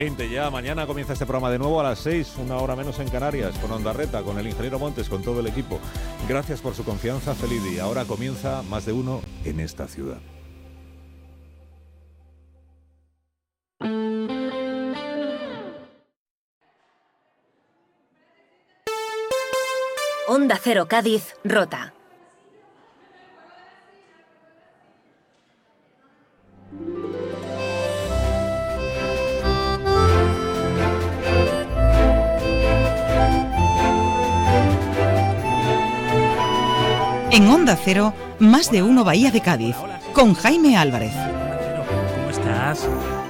Ya mañana comienza este programa de nuevo a las 6, una hora menos en Canarias, con Ondarreta, con el ingeniero Montes, con todo el equipo. Gracias por su confianza, feliz día. Ahora comienza Más de Uno en esta ciudad. Onda Cero Cádiz, Rota. En Onda Cero, Más de Uno Bahía de Cádiz, con Jaime Álvarez. ¿Cómo estás?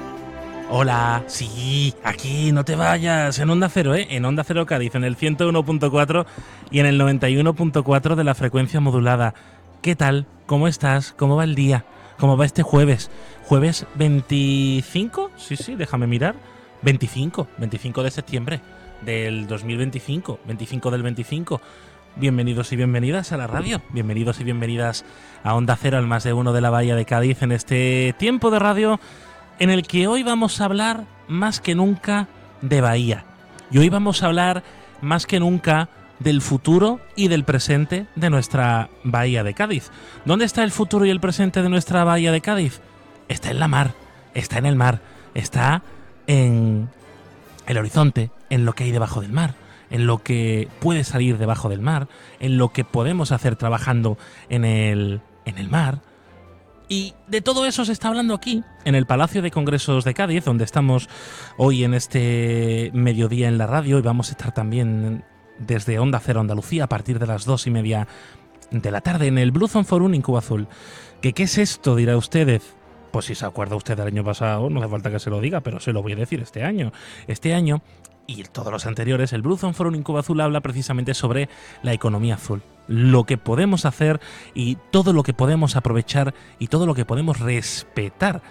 Hola, sí, aquí, no te vayas, en Onda Cero, en Onda Cero Cádiz, en el 101.4 y en el 91.4 de la frecuencia modulada. ¿Qué tal? ¿Cómo estás? ¿Cómo va el día? ¿Cómo va este jueves? ¿Jueves 25? Sí, déjame mirar. 25 de septiembre del 2025, 25 del 25. Bienvenidos y bienvenidas a la radio, bienvenidos y bienvenidas a Onda Cero, al Más de Uno de la Bahía de Cádiz, en este tiempo de radio en el que hoy vamos a hablar más que nunca de Bahía. Y hoy vamos a hablar más que nunca del futuro y del presente de nuestra Bahía de Cádiz. ¿Dónde está el futuro y el presente de nuestra Bahía de Cádiz? Está en la mar, está en el mar, está en el horizonte, en lo que hay debajo del mar, en lo que puede salir debajo del mar, en lo que podemos hacer trabajando en el mar. Y de todo eso se está hablando aquí, en el Palacio de Congresos de Cádiz, donde estamos hoy en este mediodía en la radio, y vamos a estar también desde Onda Cero Andalucía a partir de las 2:30 de la tarde en el Blue Zone Forum en Cuba Azul. ¿Qué es esto?, dirá usted. Pues si se acuerda usted del año pasado, no hace falta que se lo diga, pero se lo voy a decir este año. Este año y todos los anteriores, el Blue Zone Forum en Cuba Azul habla precisamente sobre la economía azul, lo que podemos hacer y todo lo que podemos aprovechar y todo lo que podemos respetar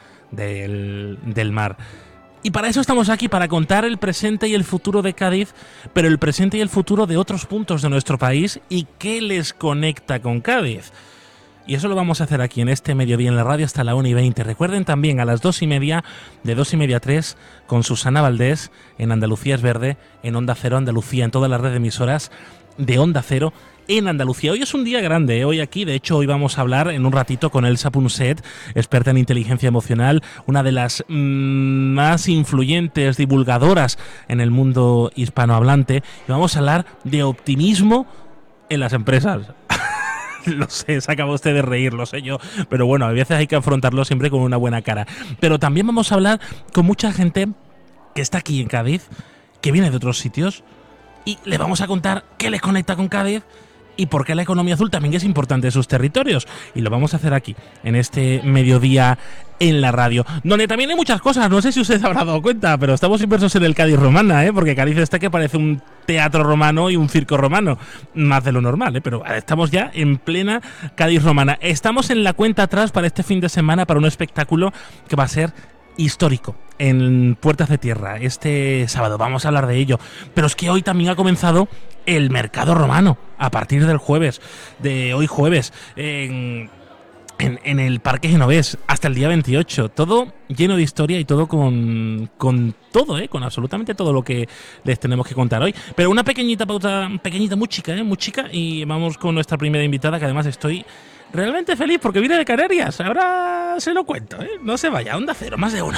del mar. Y para eso estamos aquí, para contar el presente y el futuro de Cádiz, pero el presente y el futuro de otros puntos de nuestro país y qué les conecta con Cádiz. Y eso lo vamos a hacer aquí en este mediodía en la radio hasta la 1:20. Recuerden también a las 2:30, de 2:30 a 3, con Susana Valdés, en Andalucía es Verde, en Onda Cero Andalucía, en toda la red de emisoras de Onda Cero en Andalucía. Hoy es un día grande, hoy aquí, de hecho hoy vamos a hablar en un ratito con Elsa Punset, experta en inteligencia emocional, una de las más influyentes divulgadoras en el mundo hispanohablante, y vamos a hablar de optimismo en las empresas. Lo sé, se acaba usted de reír, lo sé yo, pero bueno, a veces hay que afrontarlo siempre con una buena cara. Pero también vamos a hablar con mucha gente que está aquí en Cádiz, que viene de otros sitios, y le vamos a contar qué les conecta con Cádiz y por qué la economía azul también es importante en sus territorios. Y lo vamos a hacer aquí, en este mediodía en la radio, donde también hay muchas cosas. No sé si usted habrá dado cuenta, pero estamos inmersos en el Cádiz romana, porque Cádiz está que parece un teatro romano y un circo romano, más de lo normal, pero estamos ya en plena Cádiz romana. Estamos en la cuenta atrás para este fin de semana, para un espectáculo que va a ser histórico en Puertas de Tierra este sábado. Vamos a hablar de ello, pero es que hoy también ha comenzado el mercado romano a partir del jueves, de hoy jueves, en el Parque Genovés hasta el día 28, todo lleno de historia y todo con todo, con absolutamente todo lo que les tenemos que contar hoy. Pero una pequeñita pauta, pequeñita, muy chica, y vamos con nuestra primera invitada, que además estoy realmente feliz porque viene de Canarias. Ahora se lo cuento, no se vaya. Onda Cero, Más de Uno.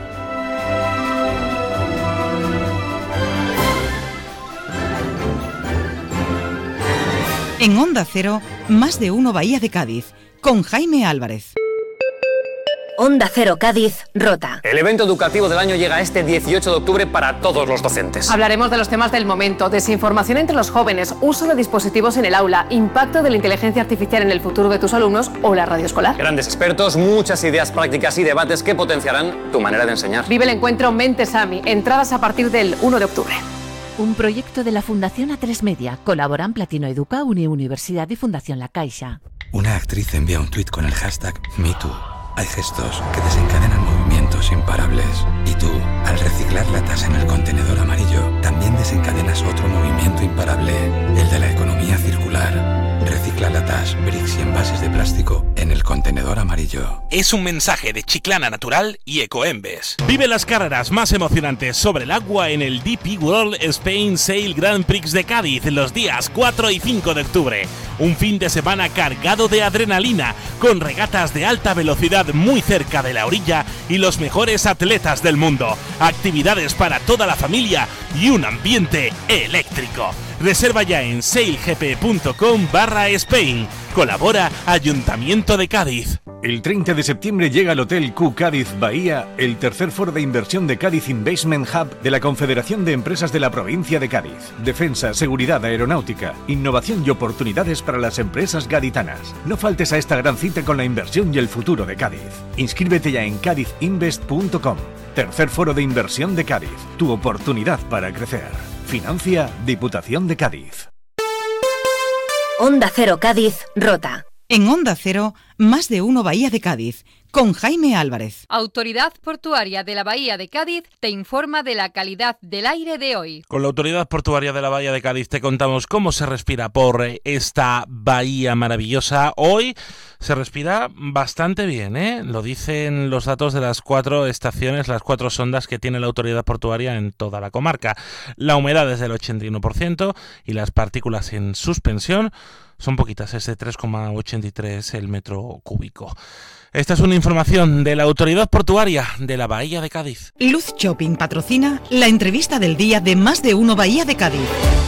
En Onda Cero, Más de Uno Bahía de Cádiz, con Jaime Álvarez. Onda Cero Cádiz, Rota. El evento educativo del año llega este 18 de octubre para todos los docentes. Hablaremos de los temas del momento: desinformación entre los jóvenes, uso de dispositivos en el aula, impacto de la inteligencia artificial en el futuro de tus alumnos o la radio escolar. Grandes expertos, muchas ideas prácticas y debates que potenciarán tu manera de enseñar. Vive el encuentro Mentes AMI. Entradas a partir del 1 de octubre. Un proyecto de la Fundación A3 Media. Colaboran Platino Educa, Universidad y Fundación La Caixa. Una actriz envía un tuit con el hashtag MeToo. Hay gestos que desencadenan movimientos imparables. Y tú, al reciclar latas en el contenedor amarillo, también desencadenas otro movimiento imparable, el de la economía circular. Recicla latas. botellas, bricks y envases de plástico en el contenedor amarillo. Es un mensaje de Chiclana Natural y Ecoembes. Vive las carreras más emocionantes sobre el agua en el DP World Spain Sail Grand Prix de Cádiz los días 4 y 5 de octubre. Un fin de semana cargado de adrenalina, con regatas de alta velocidad muy cerca de la orilla y los mejores atletas del mundo. Actividades para toda la familia y un ambiente eléctrico. Reserva ya en sailgp.com/Spain. Colabora Ayuntamiento de Cádiz. El 30 de septiembre llega al Hotel Q Cádiz Bahía el tercer foro de inversión de Cádiz Investment Hub de la Confederación de Empresas de la Provincia de Cádiz. Defensa, seguridad, aeronáutica, innovación y oportunidades para las empresas gaditanas. No faltes a esta gran cita con la inversión y el futuro de Cádiz. Inscríbete ya en cádizinvest.com. Tercer foro de inversión de Cádiz. Tu oportunidad para crecer. Financia Diputación de Cádiz. Onda Cero Cádiz, Rota. En Onda Cero, Más de Uno Bahía de Cádiz, con Jaime Álvarez. Autoridad Portuaria de la Bahía de Cádiz te informa de la calidad del aire de hoy. Con la Autoridad Portuaria de la Bahía de Cádiz te contamos cómo se respira por esta bahía maravillosa. Hoy se respira bastante bien, ¿eh? Lo dicen los datos de las 4 estaciones, las 4 sondas que tiene la Autoridad Portuaria en toda la comarca. La humedad es del 81% y las partículas en suspensión son poquitas, es de 3,83 el metro cúbico. Esta es una información de la Autoridad Portuaria de la Bahía de Cádiz. Luz Shopping patrocina la entrevista del día de Más de Uno Bahía de Cádiz.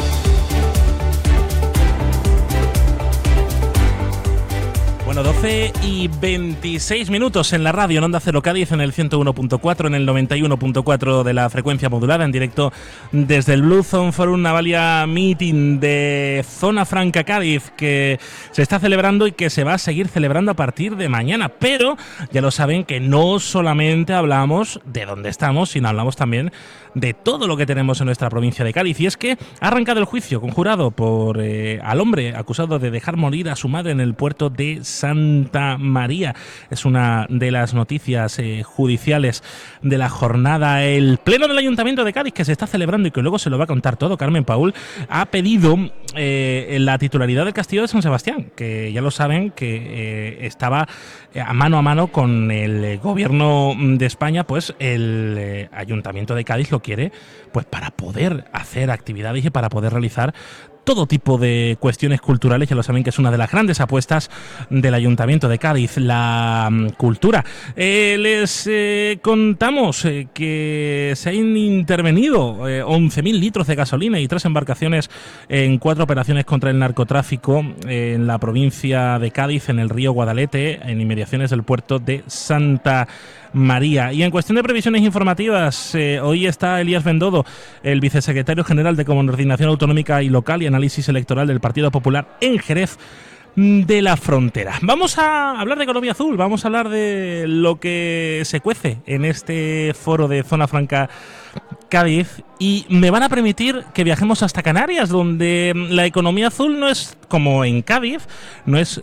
Bueno, 12 y 26 minutos en la radio, en Onda Cero Cádiz, en el 101.4, en el 91.4 de la frecuencia modulada, en directo desde el Blue Zone Forum Navalia Meeting de Zona Franca Cádiz, que se está celebrando y que se va a seguir celebrando a partir de mañana. Pero ya lo saben que no solamente hablamos de dónde estamos, sino hablamos también de todo lo que tenemos en nuestra provincia de Cádiz. Y es que ha arrancado el juicio conjurado por al hombre acusado de dejar morir a su madre en el puerto de Santa María. Es una de las noticias judiciales de la jornada. El Pleno del Ayuntamiento de Cádiz, que se está celebrando y que luego se lo va a contar todo Carmen Paul, ha pedido la titularidad del Castillo de San Sebastián, que ya lo saben que estaba a mano con el gobierno de España. Pues el Ayuntamiento de Cádiz lo quiere pues para poder hacer actividades y para poder realizar todo tipo de cuestiones culturales. Ya lo saben que es una de las grandes apuestas del Ayuntamiento de Cádiz, la cultura. Les contamos que se han intervenido 11.000 litros de gasolina y 3 embarcaciones en 4 operaciones contra el narcotráfico en la provincia de Cádiz, en el río Guadalete, en inmediaciones del puerto de Santa María. Y en cuestión de previsiones informativas, hoy está Elías Bendodo, el vicesecretario general de Coordinación Autonómica y Local y Análisis Electoral del Partido Popular en Jerez de la Frontera. Vamos a hablar de economía azul, vamos a hablar de lo que se cuece en este foro de Zona Franca Cádiz, y me van a permitir que viajemos hasta Canarias, donde la economía azul no es como en Cádiz, no es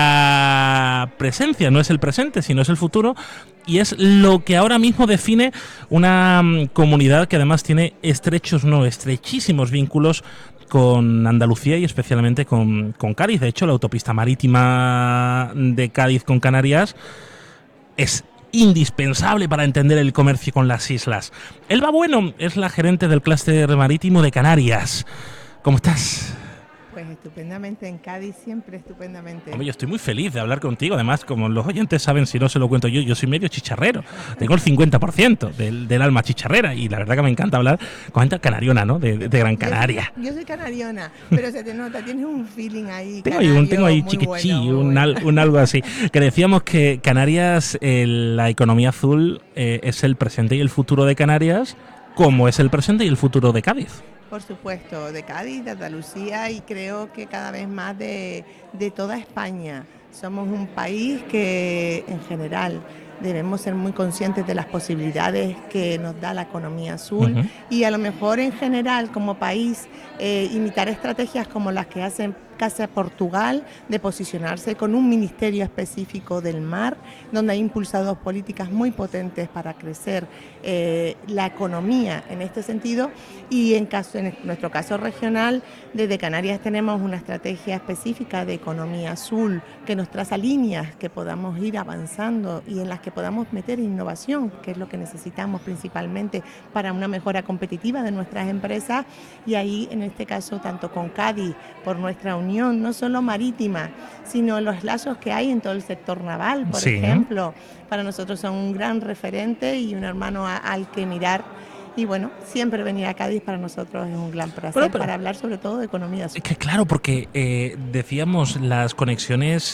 la presencia, no es el presente, sino es el futuro, y es lo que ahora mismo define una comunidad que además tiene estrechísimos vínculos con Andalucía y especialmente con Cádiz. De hecho, la autopista marítima de Cádiz con Canarias es indispensable para entender el comercio con las islas. Elba Bueno es la gerente del clúster marítimo de Canarias. ¿Cómo estás? Pues estupendamente, en Cádiz siempre estupendamente. Hombre, yo estoy muy feliz de hablar contigo. Además, como los oyentes saben, si no se lo cuento yo soy medio chicharrero. Tengo el 50% del alma chicharrera, y la verdad que me encanta hablar con gente canariona, ¿no? De Gran Canaria. Yo soy canariona, pero se te nota, tienes un feeling ahí. Tengo ahí chiquichí, bueno, un algo así. Que decíamos que Canarias, la economía azul es el presente y el futuro de Canarias, como es el presente y el futuro de Cádiz. Por supuesto, de Cádiz, de Andalucía y creo que cada vez más de toda España. Somos un país que en general debemos ser muy conscientes de las posibilidades que nos da la economía azul y a lo mejor en general como país imitar estrategias como las que hacen Casa Portugal de posicionarse con un ministerio específico del mar, donde ha impulsado políticas muy potentes para crecer la economía en este sentido. Y en nuestro caso regional, desde Canarias tenemos una estrategia específica de economía azul que nos traza líneas que podamos ir avanzando y en las que podamos meter innovación, que es lo que necesitamos principalmente para una mejora competitiva de nuestras empresas. Y ahí, en este caso, tanto con Cádiz, por nuestra unión, no solo marítima, sino los lazos que hay en todo el sector naval, por ejemplo, para nosotros son un gran referente y un hermano al que mirar. Y bueno, siempre venir a Cádiz para nosotros es un gran placer, para hablar sobre todo de economía azul. Es que claro, porque decíamos, las conexiones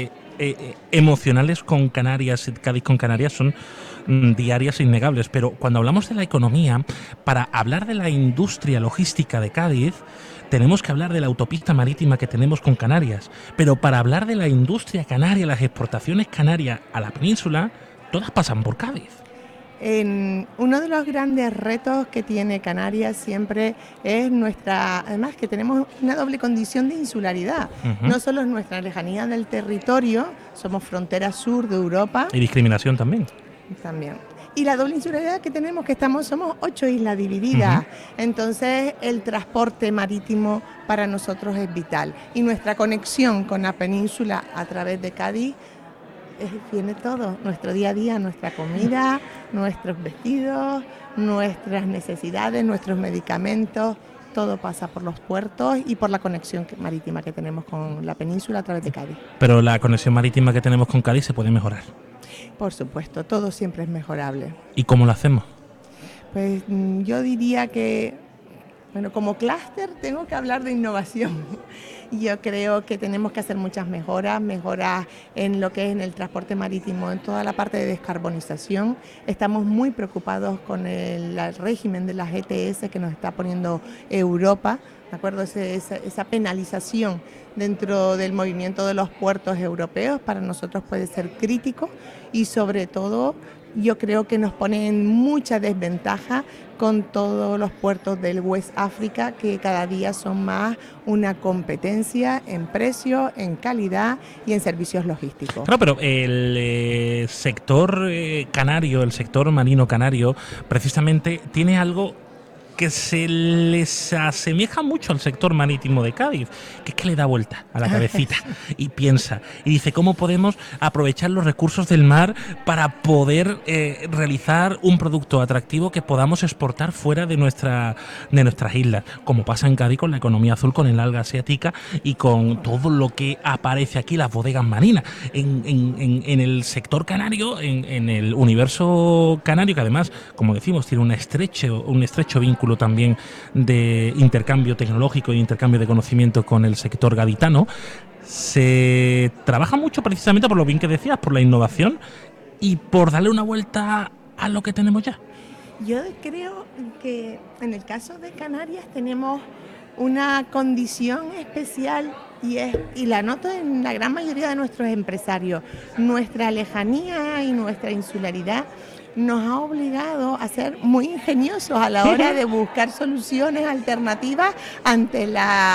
emocionales con Canarias, Cádiz con Canarias, son diarias e innegables, pero cuando hablamos de la economía, para hablar de la industria logística de Cádiz, tenemos que hablar de la autopista marítima que tenemos con Canarias, pero para hablar de la industria canaria, las exportaciones canarias a la península, todas pasan por Cádiz. Uno de los grandes retos que tiene Canarias siempre es además que tenemos una doble condición de insularidad. No solo es nuestra lejanía del territorio, somos frontera sur de Europa. Y discriminación también. Y la doble insularidad que tenemos, que somos 8 islas divididas, entonces el transporte marítimo para nosotros es vital. Y nuestra conexión con la península a través de Cádiz viene todo, nuestro día a día, nuestra comida, nuestros vestidos, nuestras necesidades, nuestros medicamentos, todo pasa por los puertos y por la conexión marítima que tenemos con la península a través de Cádiz. Pero la conexión marítima que tenemos con Cádiz se puede mejorar. Por supuesto, todo siempre es mejorable. ¿Y cómo lo hacemos? Pues yo diría que, como clúster tengo que hablar de innovación. Yo creo que tenemos que hacer muchas mejoras en lo que es en el transporte marítimo, en toda la parte de descarbonización. Estamos muy preocupados con el régimen de las ETS que nos está poniendo Europa, ¿de acuerdo? Esa penalización dentro del movimiento de los puertos europeos para nosotros puede ser crítico y sobre todo yo creo que nos pone en mucha desventaja con todos los puertos del West África, que cada día son más una competencia en precio, en calidad y en servicios logísticos. Claro, pero el sector canario, el sector marino canario, precisamente tiene algo que se les asemeja mucho al sector marítimo de Cádiz, que es que le da vuelta a la cabecita y piensa y dice cómo podemos aprovechar los recursos del mar para poder realizar un producto atractivo que podamos exportar fuera de nuestras islas, como pasa en Cádiz con la economía azul, con el alga asiática y con todo lo que aparece aquí, las bodegas marinas. En el sector canario, en el universo canario, que además, como decimos, tiene un estrecho vínculo también de intercambio tecnológico y intercambio de conocimiento con el sector gaditano, se trabaja mucho precisamente por lo bien que decías, por la innovación y por darle una vuelta a lo que tenemos ya. Yo creo que en el caso de Canarias tenemos una condición especial y la noto en la gran mayoría de nuestros empresarios. Nuestra lejanía y nuestra insularidad nos ha obligado a ser muy ingeniosos a la hora de buscar soluciones alternativas ante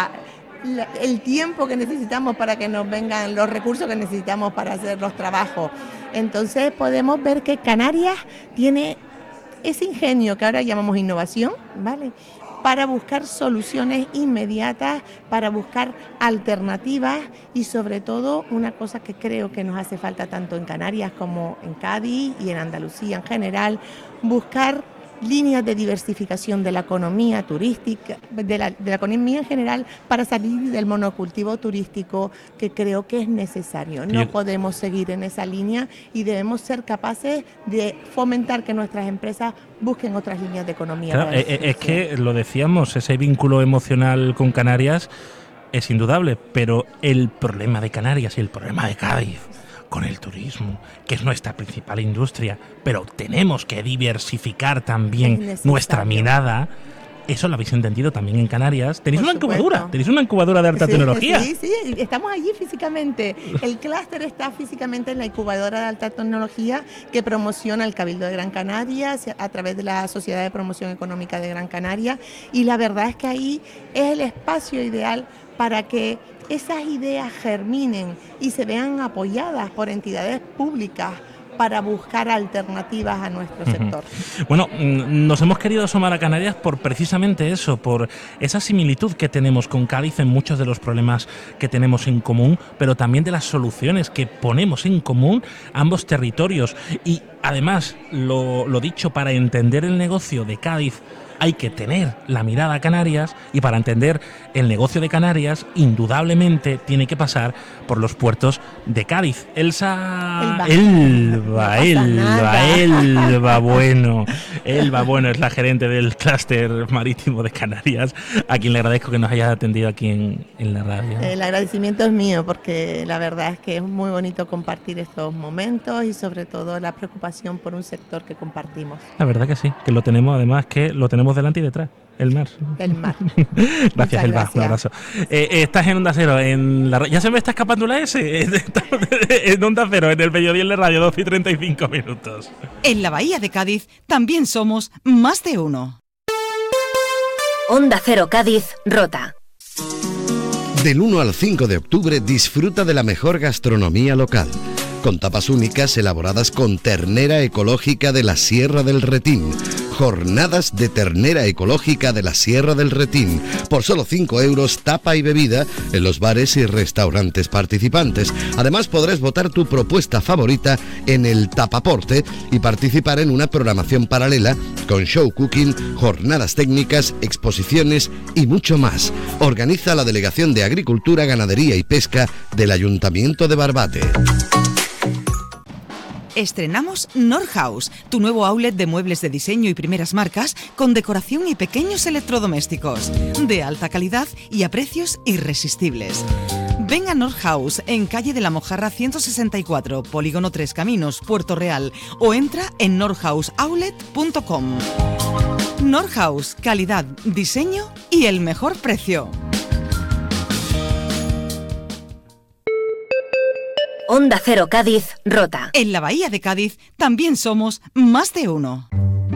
el tiempo que necesitamos para que nos vengan los recursos que necesitamos para hacer los trabajos. Entonces podemos ver que Canarias tiene ese ingenio que ahora llamamos innovación, ¿vale?, para buscar soluciones inmediatas, para buscar alternativas y sobre todo una cosa que creo que nos hace falta tanto en Canarias como en Cádiz y en Andalucía en general, buscar líneas de diversificación de la economía turística, de la economía en general, para salir del monocultivo turístico, que creo que es necesario. No podemos seguir en esa línea y debemos ser capaces de fomentar que nuestras empresas busquen otras líneas de economía. Claro, es que lo decíamos, ese vínculo emocional con Canarias es indudable, pero el problema de Canarias y el problema de Cádiz con el turismo, que es nuestra principal industria, pero tenemos que diversificar también nuestra mirada, Eso lo habéis entendido también en Canarias. Tenéis una incubadora de alta tecnología. Sí, estamos allí físicamente. El clúster está físicamente en la incubadora de alta tecnología que promociona el Cabildo de Gran Canaria a través de la Sociedad de Promoción Económica de Gran Canaria, y la verdad es que ahí es el espacio ideal para que esas ideas germinen y se vean apoyadas por entidades públicas para buscar alternativas a nuestro sector. Bueno, nos hemos querido asomar a Canarias por precisamente eso, por esa similitud que tenemos con Cádiz en muchos de los problemas que tenemos en común, pero también de las soluciones que ponemos en común ambos territorios. Y además, lo dicho, para entender el negocio de Cádiz hay que tener la mirada a Canarias, y para entender el negocio de Canarias indudablemente tiene que pasar por los puertos de Cádiz. Elba Bueno es la gerente del clúster marítimo de Canarias, a quien le agradezco que nos haya atendido aquí en la radio. El agradecimiento es mío, porque la verdad es que es muy bonito compartir estos momentos y sobre todo la preocupación por un sector que compartimos. La verdad que sí, que lo tenemos, además que lo tenemos delante y detrás. El mar. Gracias, Elba. Un abrazo. Estás en Onda Cero. Ya se me está escapando la S. En Onda Cero, en el mediodía en la radio, 12 y 35 minutos. En la Bahía de Cádiz también somos más de uno. Onda Cero Cádiz, Rota. Del 1 al 5 de octubre disfruta de la mejor gastronomía local, con tapas únicas elaboradas con ternera ecológica de la Sierra del Retín. Jornadas de ternera ecológica de la Sierra del Retín. Por solo 5 euros, tapa y bebida en los bares y restaurantes participantes. Además, podrás votar tu propuesta favorita en el Tapaporte y participar en una programación paralela con show cooking, jornadas técnicas, exposiciones y mucho más. Organiza la Delegación de Agricultura, Ganadería y Pesca del Ayuntamiento de Barbate. Estrenamos Norhaus, tu nuevo outlet de muebles de diseño y primeras marcas con decoración y pequeños electrodomésticos, de alta calidad y a precios irresistibles. Ven a Norhaus en calle de la Mojarra 164, Polígono 3 Caminos, Puerto Real, o entra en norhausoutlet.com. Norhaus, calidad, diseño y el mejor precio. Onda Cero Cádiz, Rota. En la Bahía de Cádiz también somos más de uno.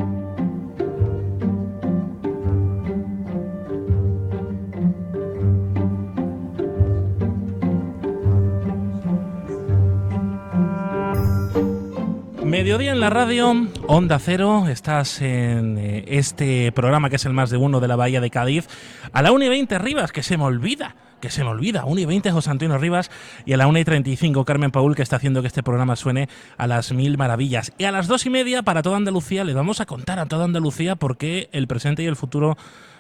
Mediodía en la radio, Onda Cero, estás en este programa que es el más de uno de la Bahía de Cádiz. A la 1:20 Rivas, que se me olvida, 1:20 José Antonio Rivas, y a la 1:35 Carmen Paul, que está haciendo que este programa suene a las mil maravillas. Y a las 2:30 para toda Andalucía, le vamos a contar a toda Andalucía por qué el presente y el futuro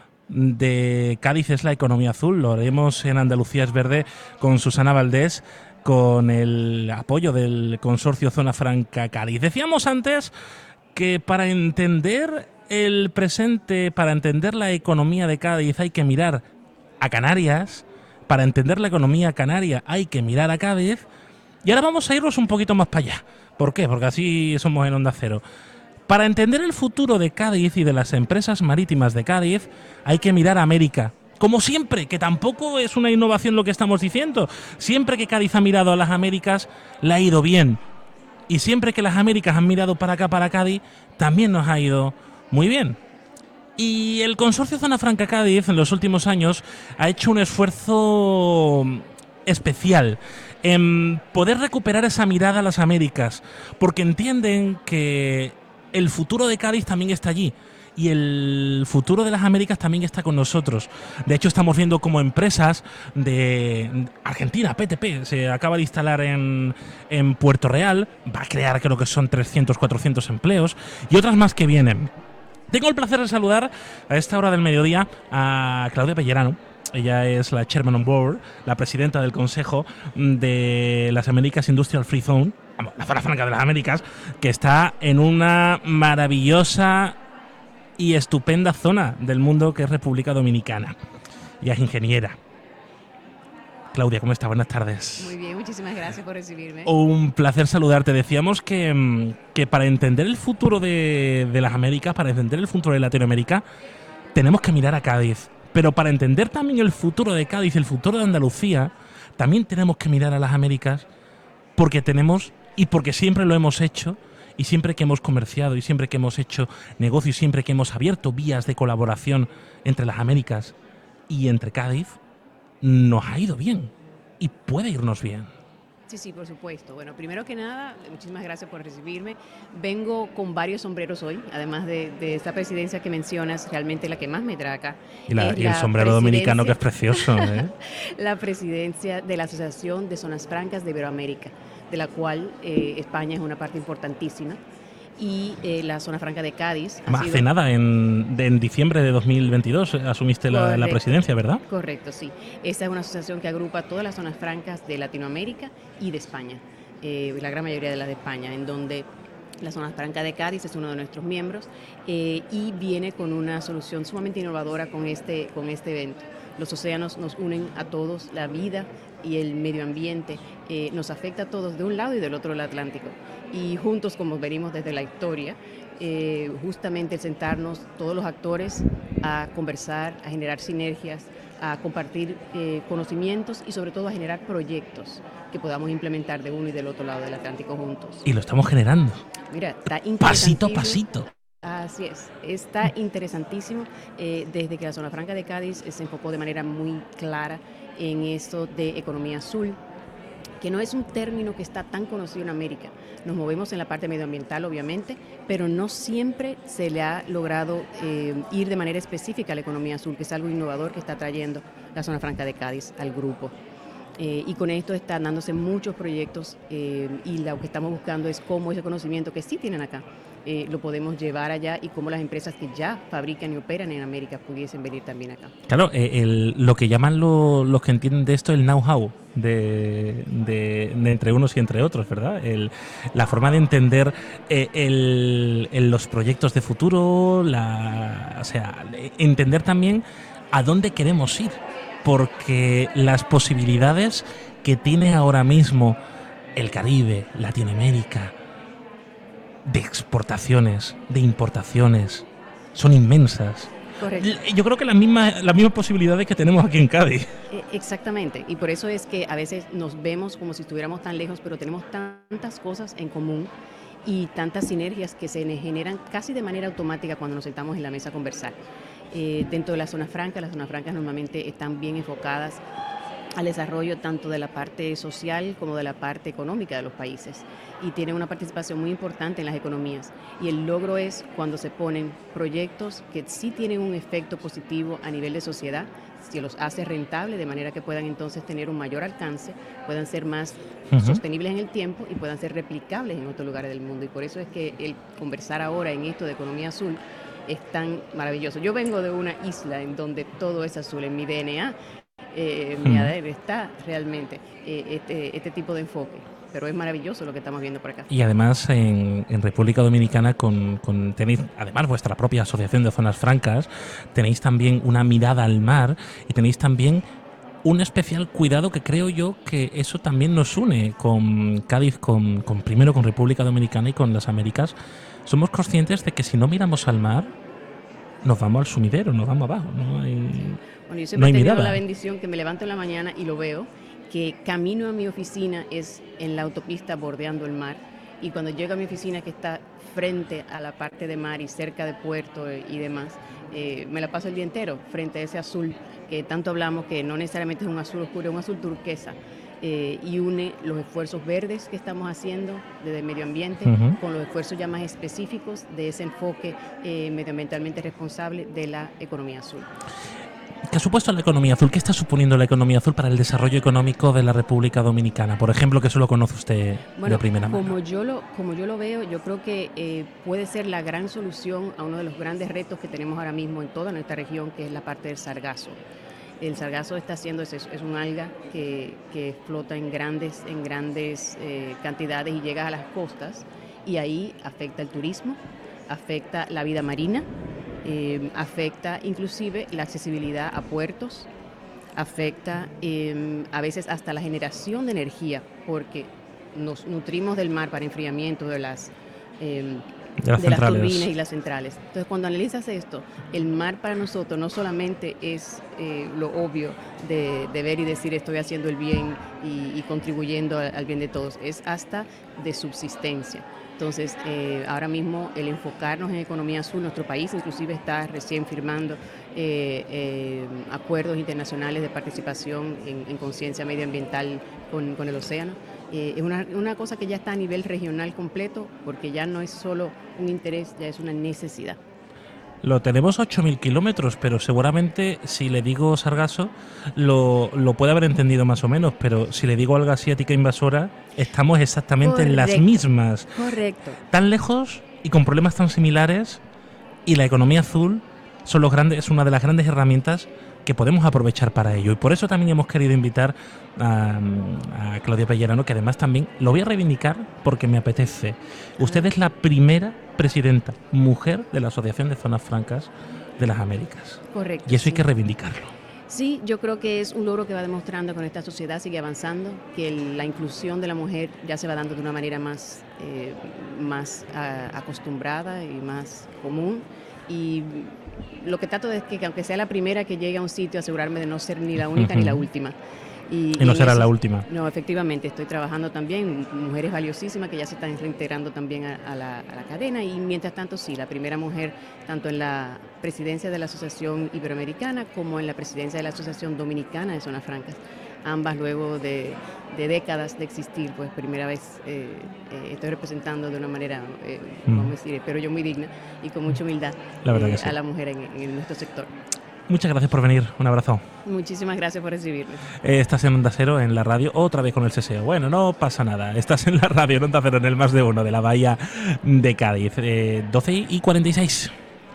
de Cádiz es la economía azul. Lo haremos en Andalucía es Verde con Susana Valdés, con el apoyo del consorcio Zona Franca Cádiz. Decíamos antes que para entender el presente, para entender la economía de Cádiz, hay que mirar a Canarias. Para entender la economía canaria hay que mirar a Cádiz. Y ahora vamos a irnos un poquito más para allá. ¿Por qué? Porque así somos en Onda Cero. Para entender el futuro de Cádiz y de las empresas marítimas de Cádiz hay que mirar a América. Como siempre, que tampoco es una innovación lo que estamos diciendo. Siempre que Cádiz ha mirado a las Américas, le ha ido bien. Y siempre que las Américas han mirado para acá, para Cádiz, también nos ha ido muy bien. Y el consorcio Zona Franca Cádiz en los últimos años ha hecho un esfuerzo especial en poder recuperar esa mirada a las Américas, porque entienden que el futuro de Cádiz también está allí. Y el futuro de las Américas también está con nosotros. De hecho, estamos viendo como empresas de Argentina, PTP, se acaba de instalar en Puerto Real, va a crear creo que son 300, 400 empleos, y otras más que vienen. Tengo el placer de saludar a esta hora del mediodía a Claudia Pellerano. Ella es la Chairman on Board, la presidenta del Consejo de las Américas Industrial Free Zone, la Zona Franca de las Américas, que está en una maravillosa y estupenda zona del mundo que es República Dominicana. Y es ingeniera. Claudia, ¿cómo estás? Buenas tardes. Muy bien, muchísimas gracias por recibirme. Un placer saludarte. Decíamos que para entender el futuro de las Américas, para entender el futuro de Latinoamérica, tenemos que mirar a Cádiz. Pero para entender también el futuro de Cádiz, el futuro de Andalucía, también tenemos que mirar a las Américas, porque tenemos, y porque siempre lo hemos hecho, y siempre que hemos comerciado, y siempre que hemos hecho negocio, y siempre que hemos abierto vías de colaboración entre las Américas y entre Cádiz, nos ha ido bien, y puede irnos bien. Sí, por supuesto. Bueno, primero que nada, muchísimas gracias por recibirme. Vengo con varios sombreros hoy, además de esta presidencia que mencionas, realmente la que más me traca. Y el sombrero dominicano, que es precioso, ¿eh? La presidencia de la Asociación de Zonas Francas de Iberoamérica, de la cual España es una parte importantísima. Y la zona franca de Cádiz. Hace nada, en diciembre de 2022, asumiste la presidencia, ¿verdad? Correcto, sí. Esta es una asociación que agrupa todas las zonas francas de Latinoamérica y de España, la gran mayoría de las de España, en donde la zona franca de Cádiz es uno de nuestros miembros y viene con una solución sumamente innovadora con este evento. Los océanos nos unen a todos, la vida y el medio ambiente nos afecta a todos de un lado y del otro del Atlántico. Y juntos, como venimos desde la historia, justamente el sentarnos todos los actores a conversar, a generar sinergias, a compartir conocimientos y sobre todo a generar proyectos que podamos implementar de uno y del otro lado del Atlántico juntos. Y lo estamos generando. Mira, está pasito a pasito. Así es, está interesantísimo desde que la Zona Franca de Cádiz se enfocó de manera muy clara en esto de economía azul, que no es un término que está tan conocido en América. Nos movemos en la parte medioambiental, obviamente, pero no siempre se le ha logrado ir de manera específica a la economía azul, que es algo innovador que está trayendo la Zona Franca de Cádiz al grupo. Y con esto están dándose muchos proyectos y lo que estamos buscando es cómo ese conocimiento que sí tienen acá lo podemos llevar allá y cómo las empresas que ya fabrican y operan en América pudiesen venir también acá. Claro, lo que llaman los que entienden de esto el know-how de entre unos y entre otros, ¿verdad? La forma de entender los proyectos de futuro, entender también a dónde queremos ir, porque las posibilidades que tiene ahora mismo el Caribe, Latinoamérica, de exportaciones, de importaciones, son inmensas. Correcto. Yo creo que las mismas posibilidades que tenemos aquí en Cádiz. Exactamente, y por eso es que a veces nos vemos como si estuviéramos tan lejos, pero tenemos tantas cosas en común y tantas sinergias que se generan casi de manera automática cuando nos sentamos en la mesa a conversar. Dentro de las zonas francas normalmente están bien enfocadas al desarrollo tanto de la parte social como de la parte económica de los países y tienen una participación muy importante en las economías y el logro es cuando se ponen proyectos que sí tienen un efecto positivo a nivel de sociedad, se los hace rentable de manera que puedan entonces tener un mayor alcance, puedan ser más sostenibles en el tiempo y puedan ser replicables en otros lugares del mundo y por eso es que el conversar ahora en esto de economía azul es tan maravilloso. Yo vengo de una isla en donde todo es azul, en mi DNA mi ADN está realmente este tipo de enfoque, pero es maravilloso lo que estamos viendo por acá. Y además en República Dominicana tenéis además vuestra propia asociación de zonas francas, tenéis también una mirada al mar y tenéis también un especial cuidado que creo yo que eso también nos une con Cádiz, primero con República Dominicana y con las Américas. Somos conscientes de que si no miramos al mar nos vamos al sumidero, nos vamos abajo, no hay... Bueno, yo siempre he tenido la bendición que me levanto en la mañana y lo veo, que camino a mi oficina es en la autopista bordeando el mar y cuando llego a mi oficina que está frente a la parte de mar y cerca de puerto y demás, me la paso el día entero frente a ese azul que tanto hablamos que no necesariamente es un azul oscuro, es un azul turquesa y une los esfuerzos verdes que estamos haciendo desde el medio ambiente con los esfuerzos ya más específicos de ese enfoque medioambientalmente responsable de la economía azul. ¿Qué ha supuesto la economía azul? ¿Qué está suponiendo la economía azul para el desarrollo económico de la República Dominicana? Por ejemplo, que eso lo conoce usted de primera mano. Como yo lo veo, yo creo que puede ser la gran solución a uno de los grandes retos que tenemos ahora mismo en toda nuestra región, que es la parte del sargazo. El sargazo es un alga que flota en grandes cantidades y llega a las costas y ahí afecta el turismo, afecta la vida marina, afecta inclusive la accesibilidad a puertos, afecta a veces hasta la generación de energía porque nos nutrimos del mar para enfriamiento de las las turbinas y las centrales. Entonces, cuando analizas esto, el mar para nosotros no solamente es lo obvio de ver y decir estoy haciendo el bien y contribuyendo al bien de todos, es hasta de subsistencia. Entonces, ahora mismo el enfocarnos en economía azul, nuestro país inclusive está recién firmando acuerdos internacionales de participación en conciencia medioambiental con el océano. Es una cosa que ya está a nivel regional completo, porque ya no es solo un interés, ya es una necesidad. Lo tenemos 8.000 kilómetros, pero seguramente si le digo sargazo lo puede haber entendido más o menos, pero si le digo alga asiática invasora, estamos exactamente en las mismas. Correcto. Tan lejos y con problemas tan similares, y la economía azul es una de las grandes herramientas que podemos aprovechar para ello. Y por eso también hemos querido invitar a Claudia Pellerano, que además también lo voy a reivindicar porque me apetece. Usted es la primera presidenta mujer de la Asociación de Zonas Francas de las Américas. Correcto. Y eso hay que reivindicarlo. Sí, yo creo que es un logro que va demostrando con esta sociedad, sigue avanzando, que la inclusión de la mujer ya se va dando de una manera más acostumbrada y más común. Y lo que trato es que aunque sea la primera que llegue a un sitio, asegurarme de no ser ni la única ni la última. Y no será la última. No, efectivamente, estoy trabajando también, mujeres valiosísimas que ya se están reintegrando también a la cadena, y mientras tanto sí, la primera mujer tanto en la presidencia de la Asociación Iberoamericana como en la presidencia de la Asociación Dominicana de Zonas Francas. Ambas luego de décadas de existir, pues primera vez estoy representando de una manera, vamos a decir, espero yo muy digna y con mucha humildad la verdad que sí, a la mujer en nuestro sector. Muchas gracias por venir, un abrazo. Muchísimas gracias por recibirme. Estás en Onda Cero, en la radio, otra vez con el SESEO. Bueno, no pasa nada, estás en la radio, en Onda Cero, en el Más de Uno de la Bahía de Cádiz. 12:46.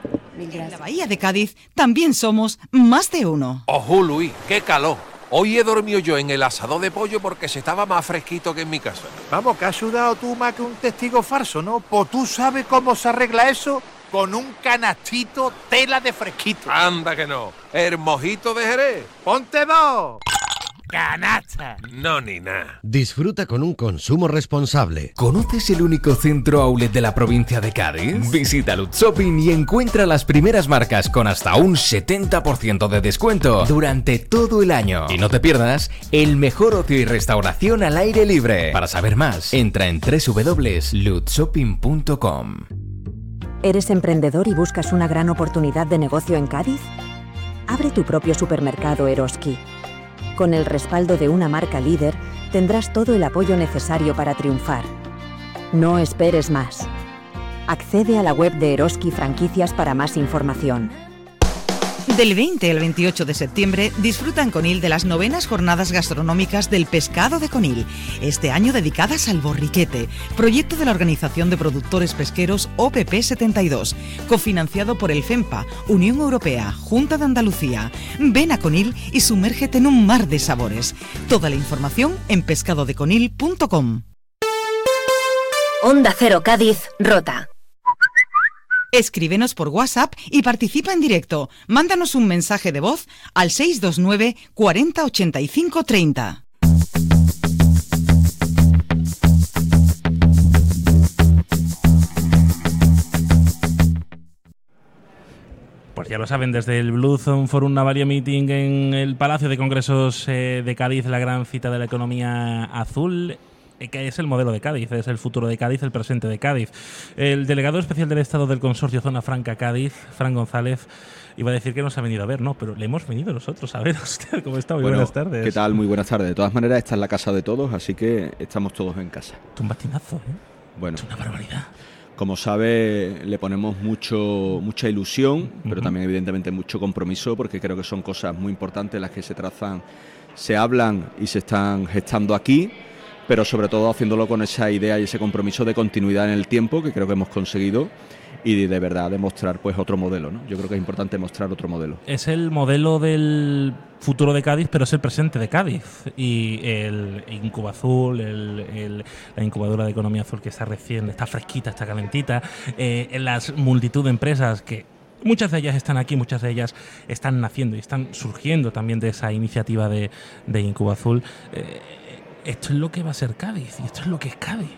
En la Bahía de Cádiz también somos Más de Uno. ¡Ojo, Luis! ¡Qué calor! Hoy he dormido yo en el asador de pollo porque se estaba más fresquito que en mi casa. Vamos, que has sudado tú más que un testigo falso, ¿no? Pues tú sabes cómo se arregla eso con un canastito tela de fresquito. Anda que no. El mojito de Jerez. ¡Ponte dos! ¡Canasta! No, ni nada. Disfruta con un consumo responsable. ¿Conoces el único centro outlet de la provincia de Cádiz? Visita Lutz Shopping y encuentra las primeras marcas con hasta un 70% de descuento durante todo el año. Y no te pierdas el mejor ocio y restauración al aire libre. Para saber más, entra en www.lutzshopping.com. ¿Eres emprendedor y buscas una gran oportunidad de negocio en Cádiz? Abre tu propio supermercado Eroski. Con el respaldo de una marca líder, tendrás todo el apoyo necesario para triunfar. No esperes más. Accede a la web de Eroski Franquicias para más información. Del 20 al 28 de septiembre disfruta en Conil de las 9ª jornadas gastronómicas del pescado de Conil, este año dedicadas al borriquete, proyecto de la Organización de Productores Pesqueros OPP72, cofinanciado por el FEMPA, Unión Europea, Junta de Andalucía. Ven a Conil y sumérgete en un mar de sabores. Toda la información en pescadodeconil.com. Onda Cero Cádiz, Rota. Escríbenos por WhatsApp y participa en directo. Mándanos un mensaje de voz al 629 40 85 30. Pues ya lo saben, desde el Blue Zone Forum Navalia Meeting en el Palacio de Congresos de Cádiz, la gran cita de la economía azul, que es el modelo de Cádiz, es el futuro de Cádiz, el presente de Cádiz. El delegado especial del Estado del Consorcio Zona Franca Cádiz, Fran González, iba a decir que nos ha venido a ver, no, pero le hemos venido nosotros a ver a usted. ¿Cómo está? Muy buenas tardes. ¿Qué tal? Muy buenas tardes. De todas maneras, esta es la casa de todos, así que estamos todos en casa. Es un batinazo, ¿eh? Bueno, es una barbaridad. Como sabe, le ponemos mucha ilusión, pero también evidentemente mucho compromiso, porque creo que son cosas muy importantes las que se trazan, se hablan y se están gestando aquí, pero sobre todo haciéndolo con esa idea y ese compromiso de continuidad en el tiempo que creo que hemos conseguido, y de verdad demostrar pues otro modelo, ¿no? Yo creo que es importante mostrar otro modelo. Es el modelo del futuro de Cádiz, pero es el presente de Cádiz. Y el Incuba Azul, la incubadora de economía azul que está recién, está fresquita, está calentita, las multitud de empresas que muchas de ellas están aquí, muchas de ellas están naciendo y están surgiendo también de esa iniciativa de Incuba Azul. Esto es lo que va a ser Cádiz y esto es lo que es Cádiz.